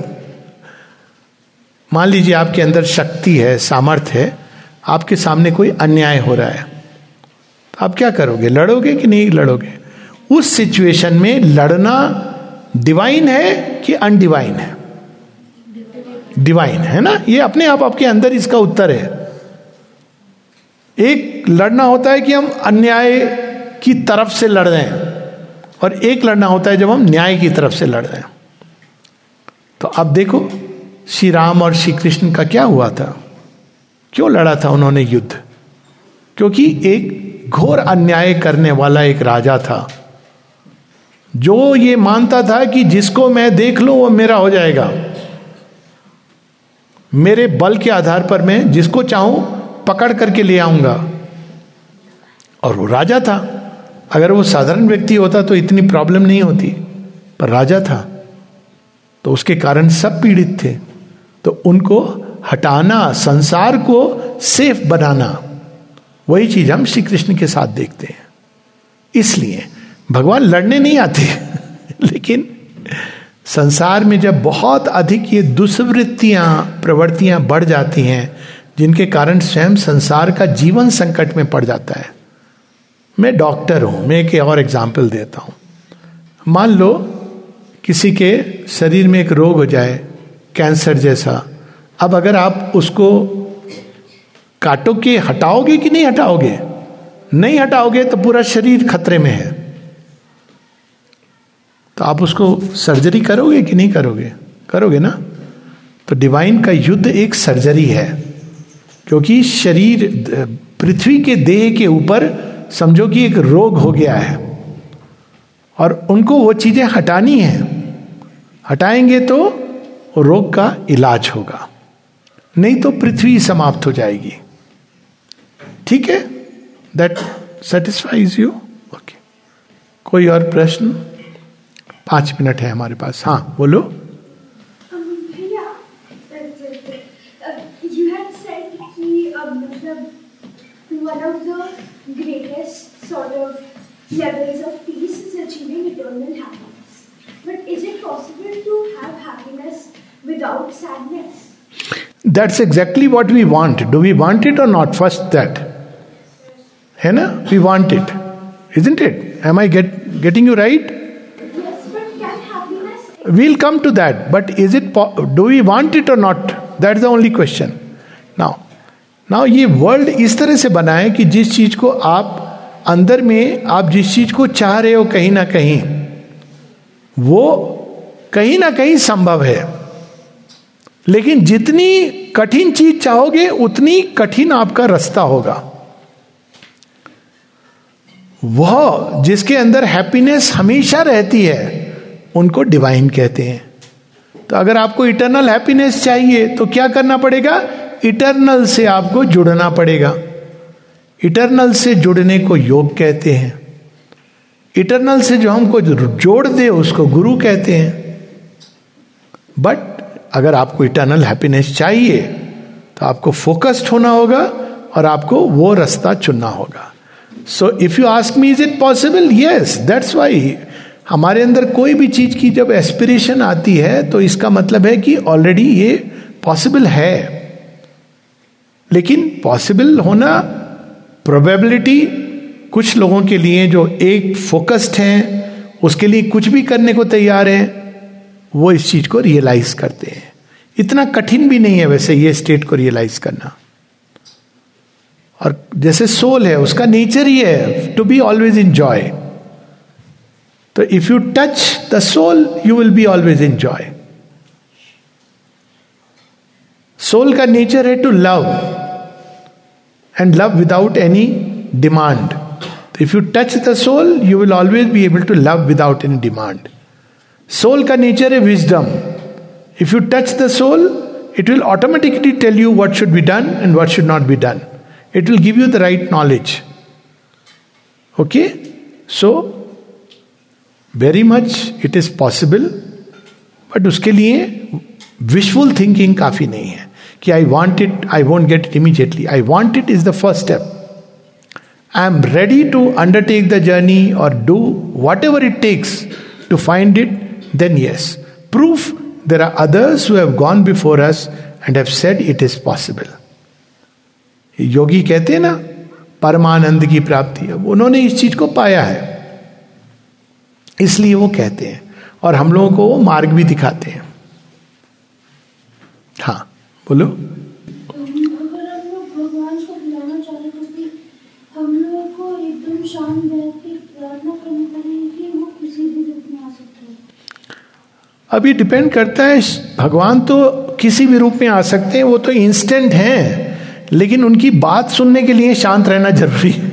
मान लीजिए आपके अंदर शक्ति है, सामर्थ्य है, आपके सामने कोई अन्याय हो रहा है, तो आप क्या करोगे? लड़ोगे कि नहीं लड़ोगे? उस सिचुएशन में लड़ना डिवाइन है कि अनडिवाइन है? डिवाइन है ना। ये अपने आप आपके अंदर इसका उत्तर है। एक लड़ना होता है कि हम अन्याय की तरफ से लड़ रहे हैं, और एक लड़ना होता है जब हम न्याय की तरफ से लड़ रहे हैं। तो अब देखो श्री राम और श्री कृष्ण का क्या हुआ था, क्यों लड़ा था उन्होंने युद्ध? क्योंकि एक घोर अन्याय करने वाला एक राजा था जो ये मानता था कि जिसको मैं देख लूं वो मेरा हो जाएगा, मेरे बल के आधार पर मैं जिसको चाहूं पकड़ करके ले आऊंगा। और वो राजा था, अगर वो साधारण व्यक्ति होता तो इतनी प्रॉब्लम नहीं होती, पर राजा था तो उसके कारण सब पीड़ित थे। तो उनको हटाना, संसार को सेफ बनाना, वही चीज हम श्री कृष्ण के साथ देखते हैं। इसलिए भगवान लड़ने नहीं आते लेकिन संसार में जब बहुत अधिक ये दुष्वृत्तियां, प्रवृत्तियां बढ़ जाती हैं, जिनके कारण स्वयं संसार का जीवन संकट में पड़ जाता है। मैं डॉक्टर हूं, मैं एक और एग्जाम्पल देता हूं। मान लो किसी के शरीर में एक रोग हो जाए, कैंसर जैसा। अब अगर आप उसको काटो के हटाओगे कि नहीं हटाओगे? नहीं हटाओगे तो पूरा शरीर खतरे में है, तो आप उसको सर्जरी करोगे कि नहीं करोगे? करोगे ना। तो डिवाइन का युद्ध एक सर्जरी है, क्योंकि शरीर, पृथ्वी के देह के ऊपर समझो कि एक रोग हो गया है और उनको वो चीजें हटानी है। हटाएंगे तो रोग का इलाज होगा, नहीं तो पृथ्वी समाप्त हो जाएगी। ठीक है, दैट सेटिस्फाइज यू? ओके, कोई और प्रश्न? 5 मिनट है हमारे पास। हाँ बोलो। One of the greatest sort of levels of peace is achieving eternal happiness. But is it possible to have happiness without sadness? That's exactly what we want. Do we want it or not? First that. है ना? We want it. Isn't it? Am I getting you right? Yes, but can happiness... We'll come to that. But is it, do we want it or not? That's the only question. Now ये world इस तरह से बना है कि जिस चीज को आप अंदर में, आप जिस चीज को चाह रहे हो कहीं ना कहीं, वो कहीं ना कहीं संभव है। लेकिन जितनी कठिन चीज चाहोगे उतनी कठिन आपका रास्ता होगा। वह जिसके अंदर हैप्पीनेस हमेशा रहती है उनको डिवाइन कहते हैं। तो अगर आपको इटर्नल हैप्पीनेस चाहिए तो क्या करना पड़ेगा? इटर्नल से आपको जुड़ना पड़ेगा। इटर्नल से जुड़ने को योग कहते हैं। इटर्नल से जो हमको जोड़ दे उसको गुरु कहते हैं। बट अगर आपको इटर्नल हैप्पीनेस चाहिए तो आपको फोकस्ड होना होगा और आपको वो रास्ता चुनना होगा। So if you ask me is it possible, yes, that's why हमारे अंदर कोई भी चीज की जब एस्पिरेशन आती है तो इसका मतलब है कि ऑलरेडी ये पॉसिबल है। लेकिन पॉसिबल होना, प्रोबेबिलिटी, कुछ लोगों के लिए जो एक फोकस्ड हैं, उसके लिए कुछ भी करने को तैयार हैं, वो इस चीज को रियलाइज करते हैं। इतना कठिन भी नहीं है वैसे ये स्टेट को रियलाइज करना। और जैसे सोल है, उसका नेचर ही है to be always in joy. तो if you touch the soul you will be always in joy. Soul का नेचर है to love, and love without any demand. If you touch the soul you will always be able to love without any demand. Soul का nature है wisdom. If you touch the soul it will automatically tell you what should be done and what should not be done. It will give you the right knowledge. Okay? So, very much it is possible, but उसके लिए wishful thinking काफी नहीं है कि I want it, I won't get it immediately. I want it is the first step. I am ready to undertake the journey or do whatever it takes to find it, then yes. Proof, there are others who have gone before us and have said it is possible. योगी कहते हैं ना परमानंद की प्राप्ति, अब उन्होंने इस चीज को पाया है इसलिए वो कहते हैं, और हम लोगों को वो मार्ग भी दिखाते हैं। हाँ बोलो। अगर हम लोग भगवान को बुलाना चाहें तो फिर हम लोगों को एकदम शांत बैठ के प्रार्थना करनी पड़ेगी कि वो किसी भी रूप में आ सकते हैं? अब ये डिपेंड करता है, भगवान तो किसी भी रूप में आ सकते हैं, वो तो इंस्टेंट हैं, लेकिन उनकी बात सुनने के लिए शांत रहना जरूरी है।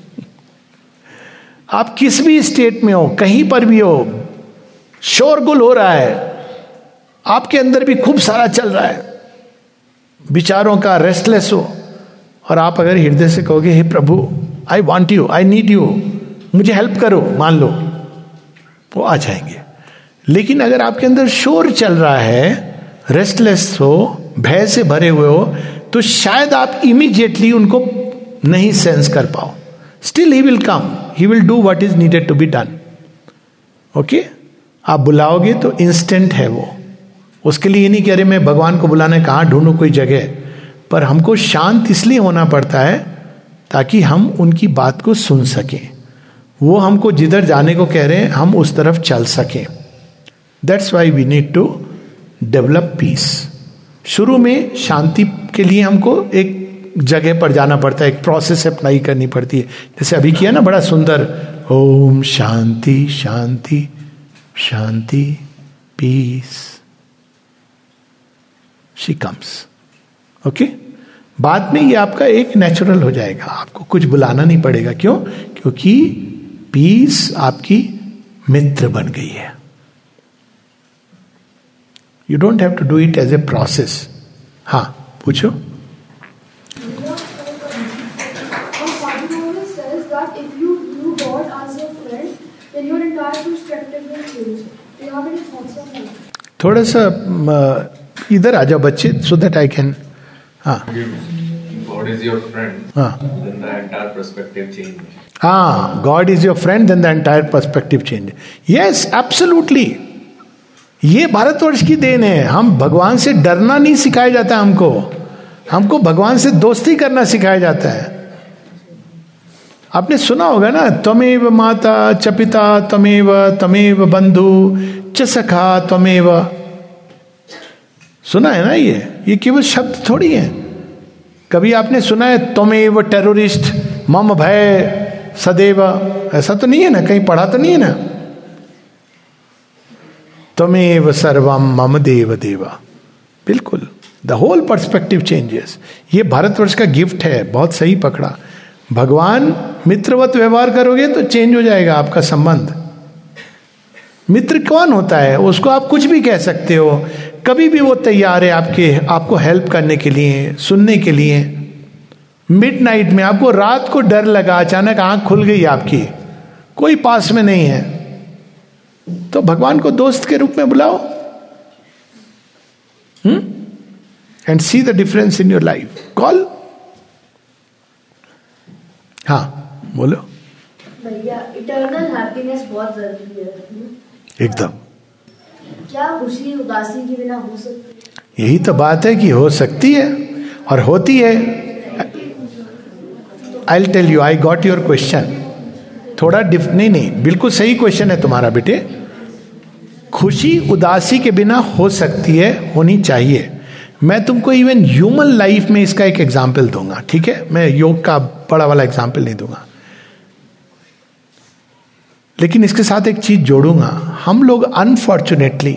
आप किस भी स्टेट में हो, कहीं पर भी हो, शोरगुल हो रहा है, आपके अंदर भी खूब सारा चल रहा है विचारों का, रेस्टलेस हो, और आप अगर हृदय से कहोगे हे प्रभु I want you, I need you, मुझे हेल्प करो, मान लो वो आ जाएंगे। लेकिन अगर आपके अंदर शोर चल रहा है, रेस्टलेस हो, भय से भरे हुए हो, तो शायद आप इमीडिएटली उनको नहीं सेंस कर पाओ। Still he will come, he will do what is needed to be done. Okay, आप बुलाओगे तो इंस्टेंट है वो। उसके लिए ये नहीं कह रहे मैं भगवान को बुलाने कहाँ ढूंढूं कोई जगह, पर हमको शांत इसलिए होना पड़ता है ताकि हम उनकी बात को सुन सकें। वो हमको जिधर जाने को कह रहे हैं हम उस तरफ चल सकें। That's why we need to develop peace. शुरू में शांति के लिए हमको एक जगह पर जाना पड़ता है, एक प्रोसेस अप्लाई करनी पड़ती है। जैसे अभी किया ना बड़ा सुंदर, ओम शांति शांति शांति पीस, शी कम्स। ओके, बाद में ये आपका एक नेचुरल हो जाएगा, आपको कुछ बुलाना नहीं पड़ेगा। क्यों? क्योंकि पीस आपकी मित्र बन गई है। You don't have to do it as a process. हाँ पूछो। थोड़ा सा इधर आ जाओ बच्चे, सो दैट आई कैन। हाँ, God is your friend, हाँ then the entire perspective change. हाँ, God is your friend, then the entire perspective change. Yes, absolutely. ये भारतवर्ष की देन है। हम भगवान से डरना नहीं सिखाया जाता हमको भगवान से दोस्ती करना सिखाया जाता है। आपने सुना होगा ना, त्वमेव माता च पिता त्वमेव बंधु च सखा त्वमेव। सुना है ना? ये केवल शब्द थोड़ी है। कभी आपने सुना है त्वमेव टेररिस्ट मम भय सदैव? ऐसा तो नहीं है ना, कहीं पढ़ा तो नहीं है ना। त्वमेव सर्वम मम देव देवा। बिल्कुल, द होल पर्सपेक्टिव चेंजेस। ये भारतवर्ष का गिफ्ट है, बहुत सही पकड़ा। भगवान मित्रवत व्यवहार करोगे तो चेंज हो जाएगा आपका संबंध। मित्र कौन होता है? उसको आप कुछ भी कह सकते हो, कभी भी वो तैयार है आपको हेल्प करने के लिए, सुनने के लिए। मिडनाइट में आपको रात को डर लगा, अचानक आंख खुल गई आपकी, कोई पास में नहीं है, तो भगवान को दोस्त के रूप में बुलाओ and see the difference in your life. Call. हाँ बोलो। भैया इटर्नल हैप्पीनेस बहुत जरूरी है। एकदम। क्या खुशी उदासी के बिना हो सकती है? यही तो बात है कि हो सकती है और होती है। I will tell you, I got your question. थोड़ा नहीं, बिल्कुल सही क्वेश्चन है तुम्हारा बेटे। खुशी उदासी के बिना हो सकती है, होनी चाहिए। मैं तुमको इवन ह्यूमन लाइफ में इसका एक एग्जाम्पल दूंगा, ठीक है? मैं योग का बड़ा वाला एग्जाम्पल नहीं दूंगा, लेकिन इसके साथ एक चीज जोड़ूंगा। हम लोग अनफॉर्चुनेटली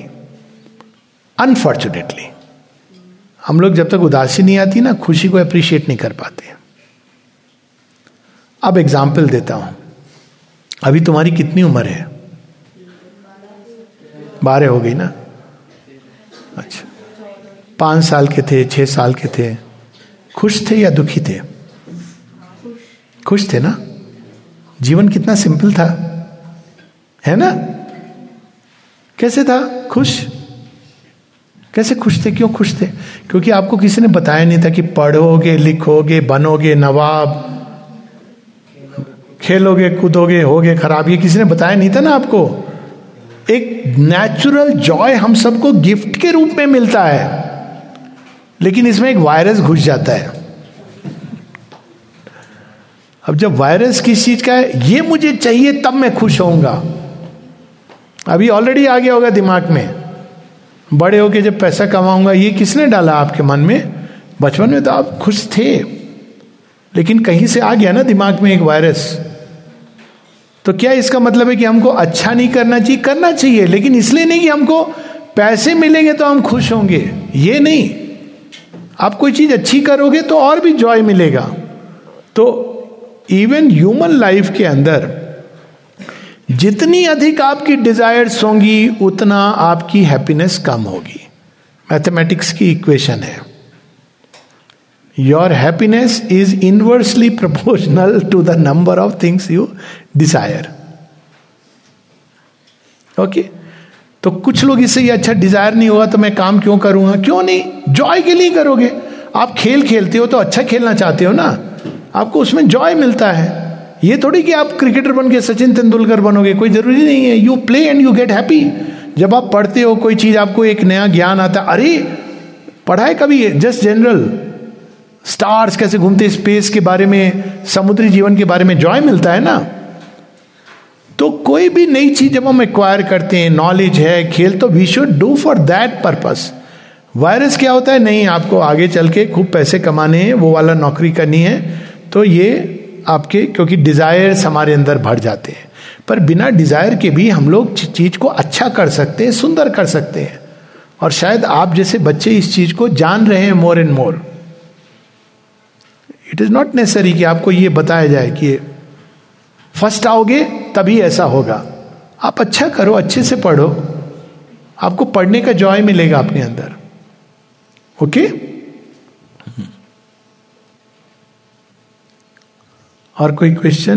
हम लोग जब तक उदासी नहीं आती ना, खुशी को अप्रिशिएट नहीं कर पाते। अब एग्जाम्पल देता हूं। अभी तुम्हारी कितनी उम्र है? 12 हो गई ना? अच्छा, 5 साल के थे, 6 साल के थे, खुश थे या दुखी थे? खुश थे ना? जीवन कितना सिंपल था, है ना? कैसे था? खुश। कैसे खुश थे? क्यों खुश थे? क्योंकि आपको किसी ने बताया नहीं था कि पढ़ोगे, लिखोगे, बनोगे नवाब, खेलोगे, कूदोगे, होगे खराब। ये किसी ने बताया नहीं था ना आपको। एक नेचुरल जॉय हम सबको गिफ्ट के रूप में मिलता है, लेकिन इसमें एक वायरस घुस जाता है। अब जब वायरस किस चीज का है, ये मुझे चाहिए तब मैं खुश होऊंगा, अभी ऑलरेडी आ गया होगा दिमाग में। बड़े होके जब पैसा कमाऊंगा, ये किसने डाला आपके मन में? बचपन में तो आप खुश थे, लेकिन कहीं से आ गया ना दिमाग में एक वायरस। तो क्या इसका मतलब है कि हमको अच्छा नहीं करना चाहिए? करना चाहिए, लेकिन इसलिए नहीं कि हमको पैसे मिलेंगे तो हम खुश होंगे, ये नहीं। आप कोई चीज अच्छी करोगे तो और भी जॉय मिलेगा। तो इवन ह्यूमन लाइफ के अंदर जितनी अधिक आपकी डिजायर्स होंगी, उतना आपकी हैप्पीनेस कम होगी। मैथमेटिक्स की इक्वेशन है, your happiness is inversely proportional to the number of things you desire. Okay? तो कुछ लोग इससे ये अच्छा डिजायर नहीं होगा तो मैं काम क्यों करूंगा? क्यों नहीं? जॉय के लिए करोगे। आप खेल खेलते हो तो अच्छा खेलना चाहते हो ना, आपको उसमें जॉय मिलता है। ये थोड़ी कि आप क्रिकेटर बन के सचिन तेंदुलकर बनोगे, कोई जरूरी नहीं है। You play and you get happy. जब आप पढ़ते हो कोई चीज, आपको एक नया ज्ञान आता है, अरे पढ़ा है कभी जस्ट जनरल स्टार्स कैसे घूमते, स्पेस के बारे में, समुद्री जीवन के बारे में, जॉय मिलता है ना। तो कोई भी नई चीज जब हम एक्वायर करते हैं, नॉलेज है, खेल, तो we should do for that purpose. Virus क्या होता है? नहीं, आपको आगे चल के खूब पैसे कमाने हैं, वो वाला नौकरी करनी है, तो ये आपके, क्योंकि डिजायर्स हमारे अंदर भर जाते हैं। पर बिना डिजायर के भी हम लोग चीज को अच्छा कर सकते हैं, सुंदर कर सकते हैं। और शायद आप जैसे बच्चे इस चीज को जान रहे हैं more and more. It is not necessary कि आपको ये बताया जाए कि फर्स्ट आओगे तभी ऐसा होगा। आप अच्छा करो, अच्छे से पढ़ो, आपको पढ़ने का जॉय मिलेगा अपने अंदर। ओके? और कोई क्वेश्चन?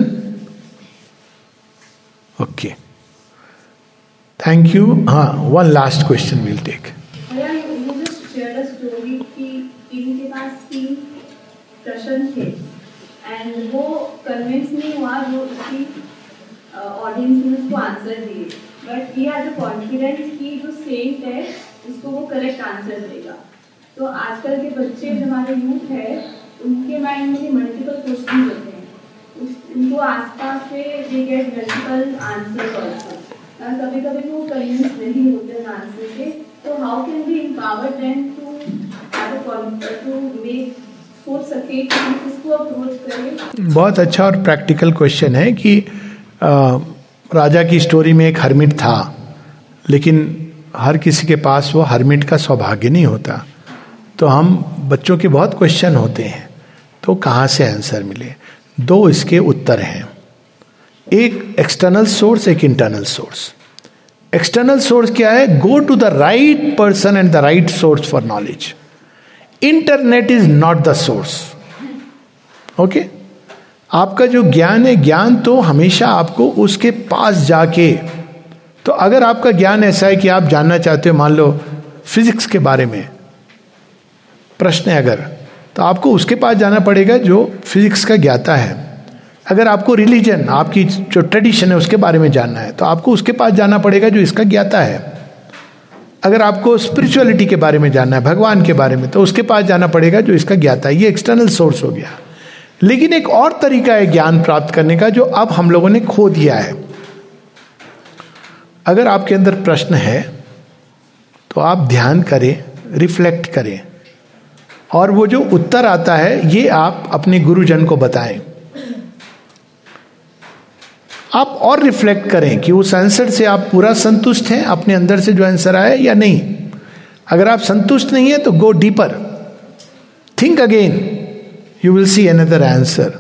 Okay, thank you. हाँ, one last question will take. प्रश्न थे एंड वो कन्विंस नहीं हुआ, वो उसकी ऑडियंस ने उसको आंसर दिए, but he has a confidence कि जो सेंट है उसको वो करेक्ट आंसर देगा। तो आजकल के बच्चे जो हमारे यूथ है, उनके माइंड में मल्टीपल क्वेश्चन होते हैं, उनको आसपास से they get multiple answer also. कभी कभी वो कन्विंस नहीं होते आंसर से, तो how can we empower them to have a to make सोच सके कि हम किसको अप्रोच करें? बहुत अच्छा और प्रैक्टिकल क्वेश्चन है कि राजा की स्टोरी में एक हर्मिट था, लेकिन हर किसी के पास वो हर्मिट का सौभाग्य नहीं होता। तो हम बच्चों के बहुत क्वेश्चन होते हैं, तो कहाँ से आंसर मिले? 2 इसके उत्तर हैं, एक एक्सटर्नल सोर्स, एक इंटरनल सोर्स। एक्सटर्नल सोर्स क्या है? Go to the right person and the right source for knowledge. Internet is not the source. Okay? आपका जो ज्ञान है, ज्ञान तो हमेशा आपको उसके पास जाके, तो अगर आपका ज्ञान ऐसा है कि आप जानना चाहते हो, मान लो फिजिक्स के बारे में प्रश्न है अगर, तो आपको उसके पास जाना पड़ेगा जो फिजिक्स का ज्ञाता है। अगर आपको रिलीजन, आपकी जो ट्रेडिशन है उसके बारे में जानना है तो आपको उसके पास जाना पड़ेगा जो इसका ज्ञाता है। अगर आपको स्पिरिचुअलिटी के बारे में जानना है, भगवान के बारे में, तो उसके पास जाना पड़ेगा जो इसका ज्ञाता है। ये एक्सटर्नल सोर्स हो गया। लेकिन एक और तरीका है ज्ञान प्राप्त करने का जो अब हम लोगों ने खो दिया है। अगर आपके अंदर प्रश्न है तो आप ध्यान करें, रिफ्लेक्ट करें, और वो जो उत्तर आता है ये आप अपने गुरुजन को बताएं। आप और रिफ्लेक्ट करें कि उस आंसर से आप पूरा संतुष्ट हैं, अपने अंदर से जो आंसर आया या नहीं। अगर आप संतुष्ट नहीं है तो go deeper, think again, you will see another answer.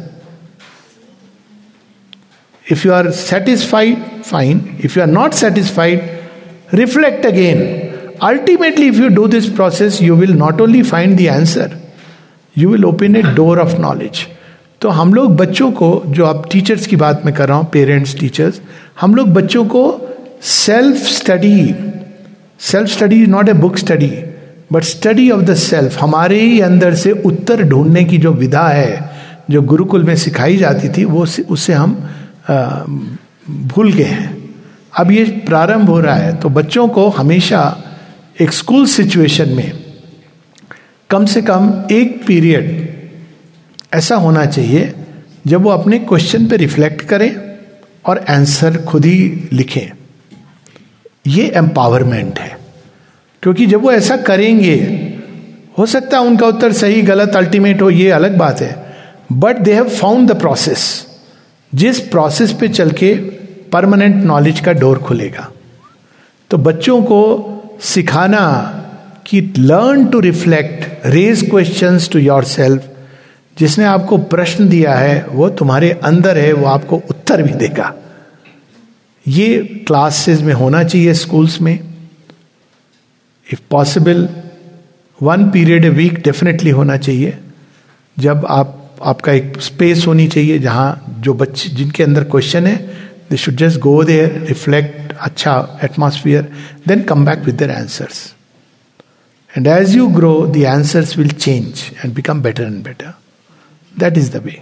If you are satisfied, fine. If you are not satisfied, reflect again. Ultimately, if you do this process, you will not only find the answer, you will open a door of knowledge. तो हम लोग बच्चों को, जो आप teachers की बात मैं कर रहा हूँ, पेरेंट्स, टीचर्स, हम लोग बच्चों को self study is not a book study but study of the self, हमारे ही अंदर से उत्तर ढूंढने की जो विधा है जो गुरुकुल में सिखाई जाती थी वो उससे हम भूल गए हैं। अब ये प्रारंभ हो रहा है। तो बच्चों को हमेशा एक स्कूल सिचुएशन में कम से कम एक पीरियड ऐसा होना चाहिए जब वो अपने क्वेश्चन पे रिफ्लेक्ट करें और आंसर खुद ही लिखें। ये एम्पावरमेंट है, क्योंकि जब वो ऐसा करेंगे, हो सकता है उनका उत्तर सही गलत अल्टीमेट हो, ये अलग बात है, but they have found the process, जिस प्रोसेस पे चल के परमानेंट नॉलेज का डोर खुलेगा। तो बच्चों को सिखाना कि learn to reflect, raise questions to yourself. जिसने आपको प्रश्न दिया है वो तुम्हारे अंदर है, वो आपको उत्तर भी देगा। ये क्लासेस में होना चाहिए, स्कूल्स में। If possible 1 period a week definitely होना चाहिए, जब आपका एक स्पेस होनी चाहिए जहां जो बच्चे जिनके अंदर क्वेश्चन है, they should just go there, reflect, अच्छा atmosphere, then come back with their answers. And as you grow the answers will change and become better and better. That is the way.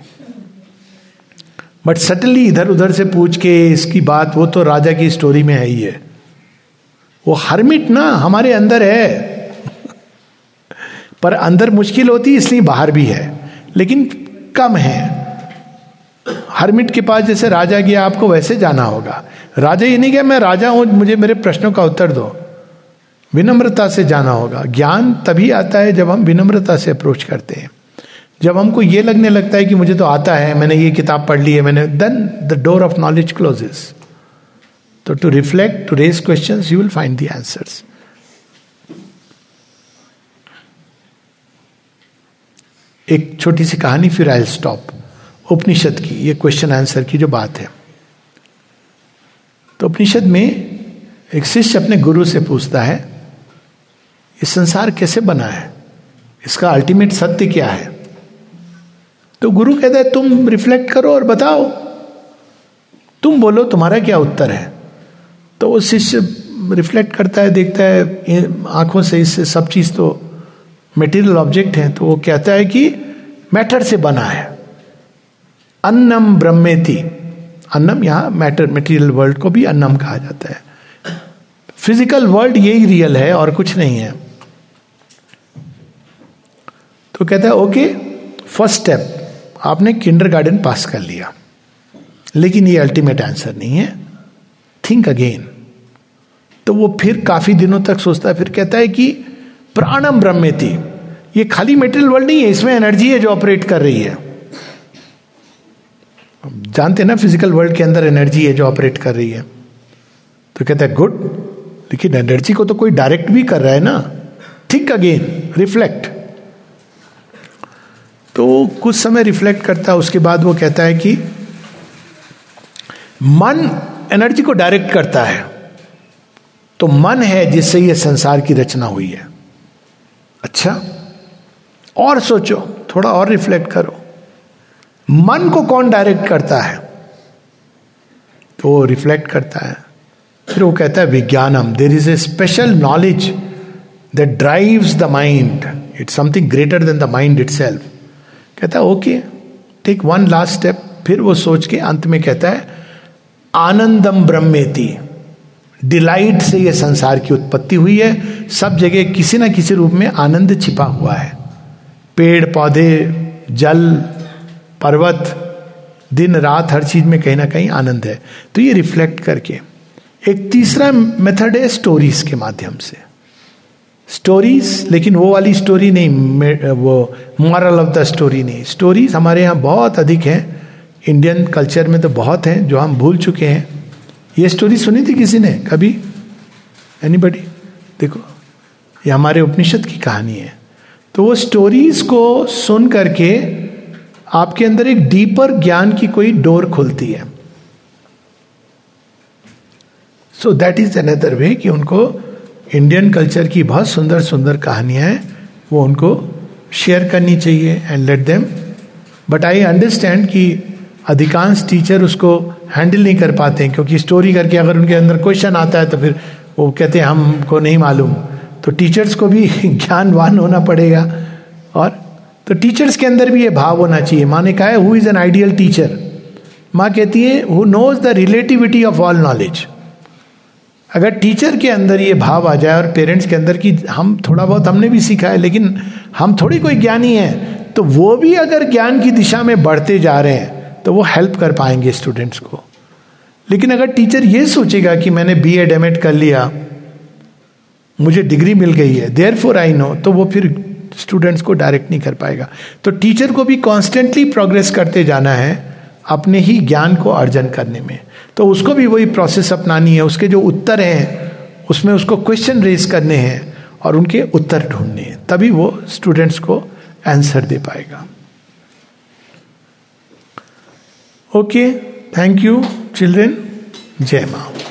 But suddenly इधर उधर से पूछ के इसकी बात, वो तो राजा की स्टोरी में है ही है। वो हर्मिट ना हमारे अंदर है पर अंदर मुश्किल होती इसलिए बाहर भी है, लेकिन कम है। हर्मिट के पास जैसे राजा गया, आपको वैसे जाना होगा। राजा ये नहीं कहा मैं राजा हूं, मुझे मेरे प्रश्नों का उत्तर दो। विनम्रता से जाना होगा। ज्ञान तभी आता है जब हम विनम्रता से अप्रोच करते हैं। जब हमको ये लगने लगता है कि मुझे तो आता है, मैंने ये किताब पढ़ ली है, then the door of knowledge closes. तो to reflect, to raise questions, you will find the answers. एक छोटी सी कहानी, फिर आई विल स्टॉप। उपनिषद की, ये क्वेश्चन आंसर की जो बात है। तो उपनिषद में एक शिष्य अपने गुरु से पूछता है, ये संसार कैसे बना है, इसका अल्टीमेट सत्य क्या है। तो गुरु कहता है तुम रिफ्लेक्ट करो और बताओ, तुम बोलो तुम्हारा क्या उत्तर है। तो वो शिष्य रिफ्लेक्ट करता है, देखता है आंखों से, इससे सब चीज तो मेटीरियल ऑब्जेक्ट है। तो वो कहता है कि मैटर से बना है। अन्नम ब्रह्मेति, अन्नम यहाँ मैटर, मेटीरियल वर्ल्ड को भी अन्नम कहा जाता है। फिजिकल वर्ल्ड यही रियल है और कुछ नहीं है। तो कहता है ओके, फर्स्ट स्टेप, आपने किंडरगार्टन पास कर लिया, लेकिन ये अल्टीमेट आंसर नहीं है, थिंक अगेन। तो वो फिर काफी दिनों तक सोचता है, फिर कहता है कि प्राणम ब्रह्मेति, ये खाली मेटेरियल वर्ल्ड नहीं है, इसमें एनर्जी है जो ऑपरेट कर रही है। जानते हैं ना, फिजिकल वर्ल्ड के अंदर एनर्जी है जो ऑपरेट कर रही है। तो कहता है गुड, लेकिन एनर्जी को तो कोई डायरेक्ट भी कर रहा है ना, थिंक अगेन, रिफ्लेक्ट। तो कुछ समय रिफ्लेक्ट करता है, उसके बाद वो कहता है कि मन एनर्जी को डायरेक्ट करता है, तो मन है जिससे ये संसार की रचना हुई है। अच्छा, और सोचो, थोड़ा और रिफ्लेक्ट करो, मन को कौन डायरेक्ट करता है। तो वो रिफ्लेक्ट करता है, फिर वो कहता है विज्ञानम, there is a special knowledge that drives the mind, it's something greater than the mind itself. कहता है okay, take one last step, फिर वो सोच के अंत में कहता है आनंदम ब्रह्मेति, डिलाइट से ये संसार की उत्पत्ति हुई है। सब जगह किसी ना किसी रूप में आनंद छिपा हुआ है, पेड़ पौधे, जल, पर्वत, दिन रात, हर चीज में कहीं ना कहीं आनंद है। तो ये रिफ्लेक्ट करके एक तीसरा मेथड है स्टोरीज के माध्यम से। स्टोरीज, लेकिन वो वाली स्टोरी नहीं, वो मॉरल ऑफ द स्टोरी नहीं। स्टोरीज हमारे यहाँ बहुत अधिक हैं, इंडियन कल्चर में तो बहुत हैं जो हम भूल चुके हैं। ये स्टोरी सुनी थी किसी ने कभी? एनीबडी? देखो, ये हमारे उपनिषद की कहानी है। तो वो स्टोरीज को सुन करके आपके अंदर एक डीपर ज्ञान की कोई डोर खुलती है। So that is another way कि उनको इंडियन कल्चर की बहुत सुंदर सुंदर कहानियां हैं, वो उनको शेयर करनी चाहिए and let them. But I understand कि अधिकांश टीचर उसको हैंडल नहीं कर पाते हैं, क्योंकि स्टोरी करके अगर उनके अंदर क्वेश्चन आता है तो फिर वो कहते हैं हमको नहीं मालूम। तो टीचर्स को भी ज्ञानवान होना पड़ेगा, और तो टीचर्स के अंदर भी ये भाव होना चाहिए। माँ ने कहा है who is an ideal teacher? माँ कहती है who knows the relativity of all knowledge. अगर टीचर के अंदर ये भाव आ जाए और पेरेंट्स के अंदर कि हम थोड़ा बहुत हमने भी सीखा है लेकिन हम थोड़ी कोई ज्ञानी हैं, तो वो भी अगर ज्ञान की दिशा में बढ़ते जा रहे हैं तो वो हेल्प कर पाएंगे स्टूडेंट्स को। लेकिन अगर टीचर ये सोचेगा कि मैंने बीएड एमएड कर लिया, मुझे डिग्री मिल गई है, देयरफॉर आई नो, तो वो फिर स्टूडेंट्स को डायरेक्ट नहीं कर पाएगा। तो टीचर को भी कॉन्स्टेंटली प्रोग्रेस करते जाना है अपने ही ज्ञान को अर्जन करने में। तो उसको भी वही प्रोसेस अपनानी है। उसके जो उत्तर हैं उसमें उसको क्वेश्चन रेज करने हैं और उनके उत्तर ढूंढने हैं, तभी वो स्टूडेंट्स को आंसर दे पाएगा। Okay, thank you children. जय मां।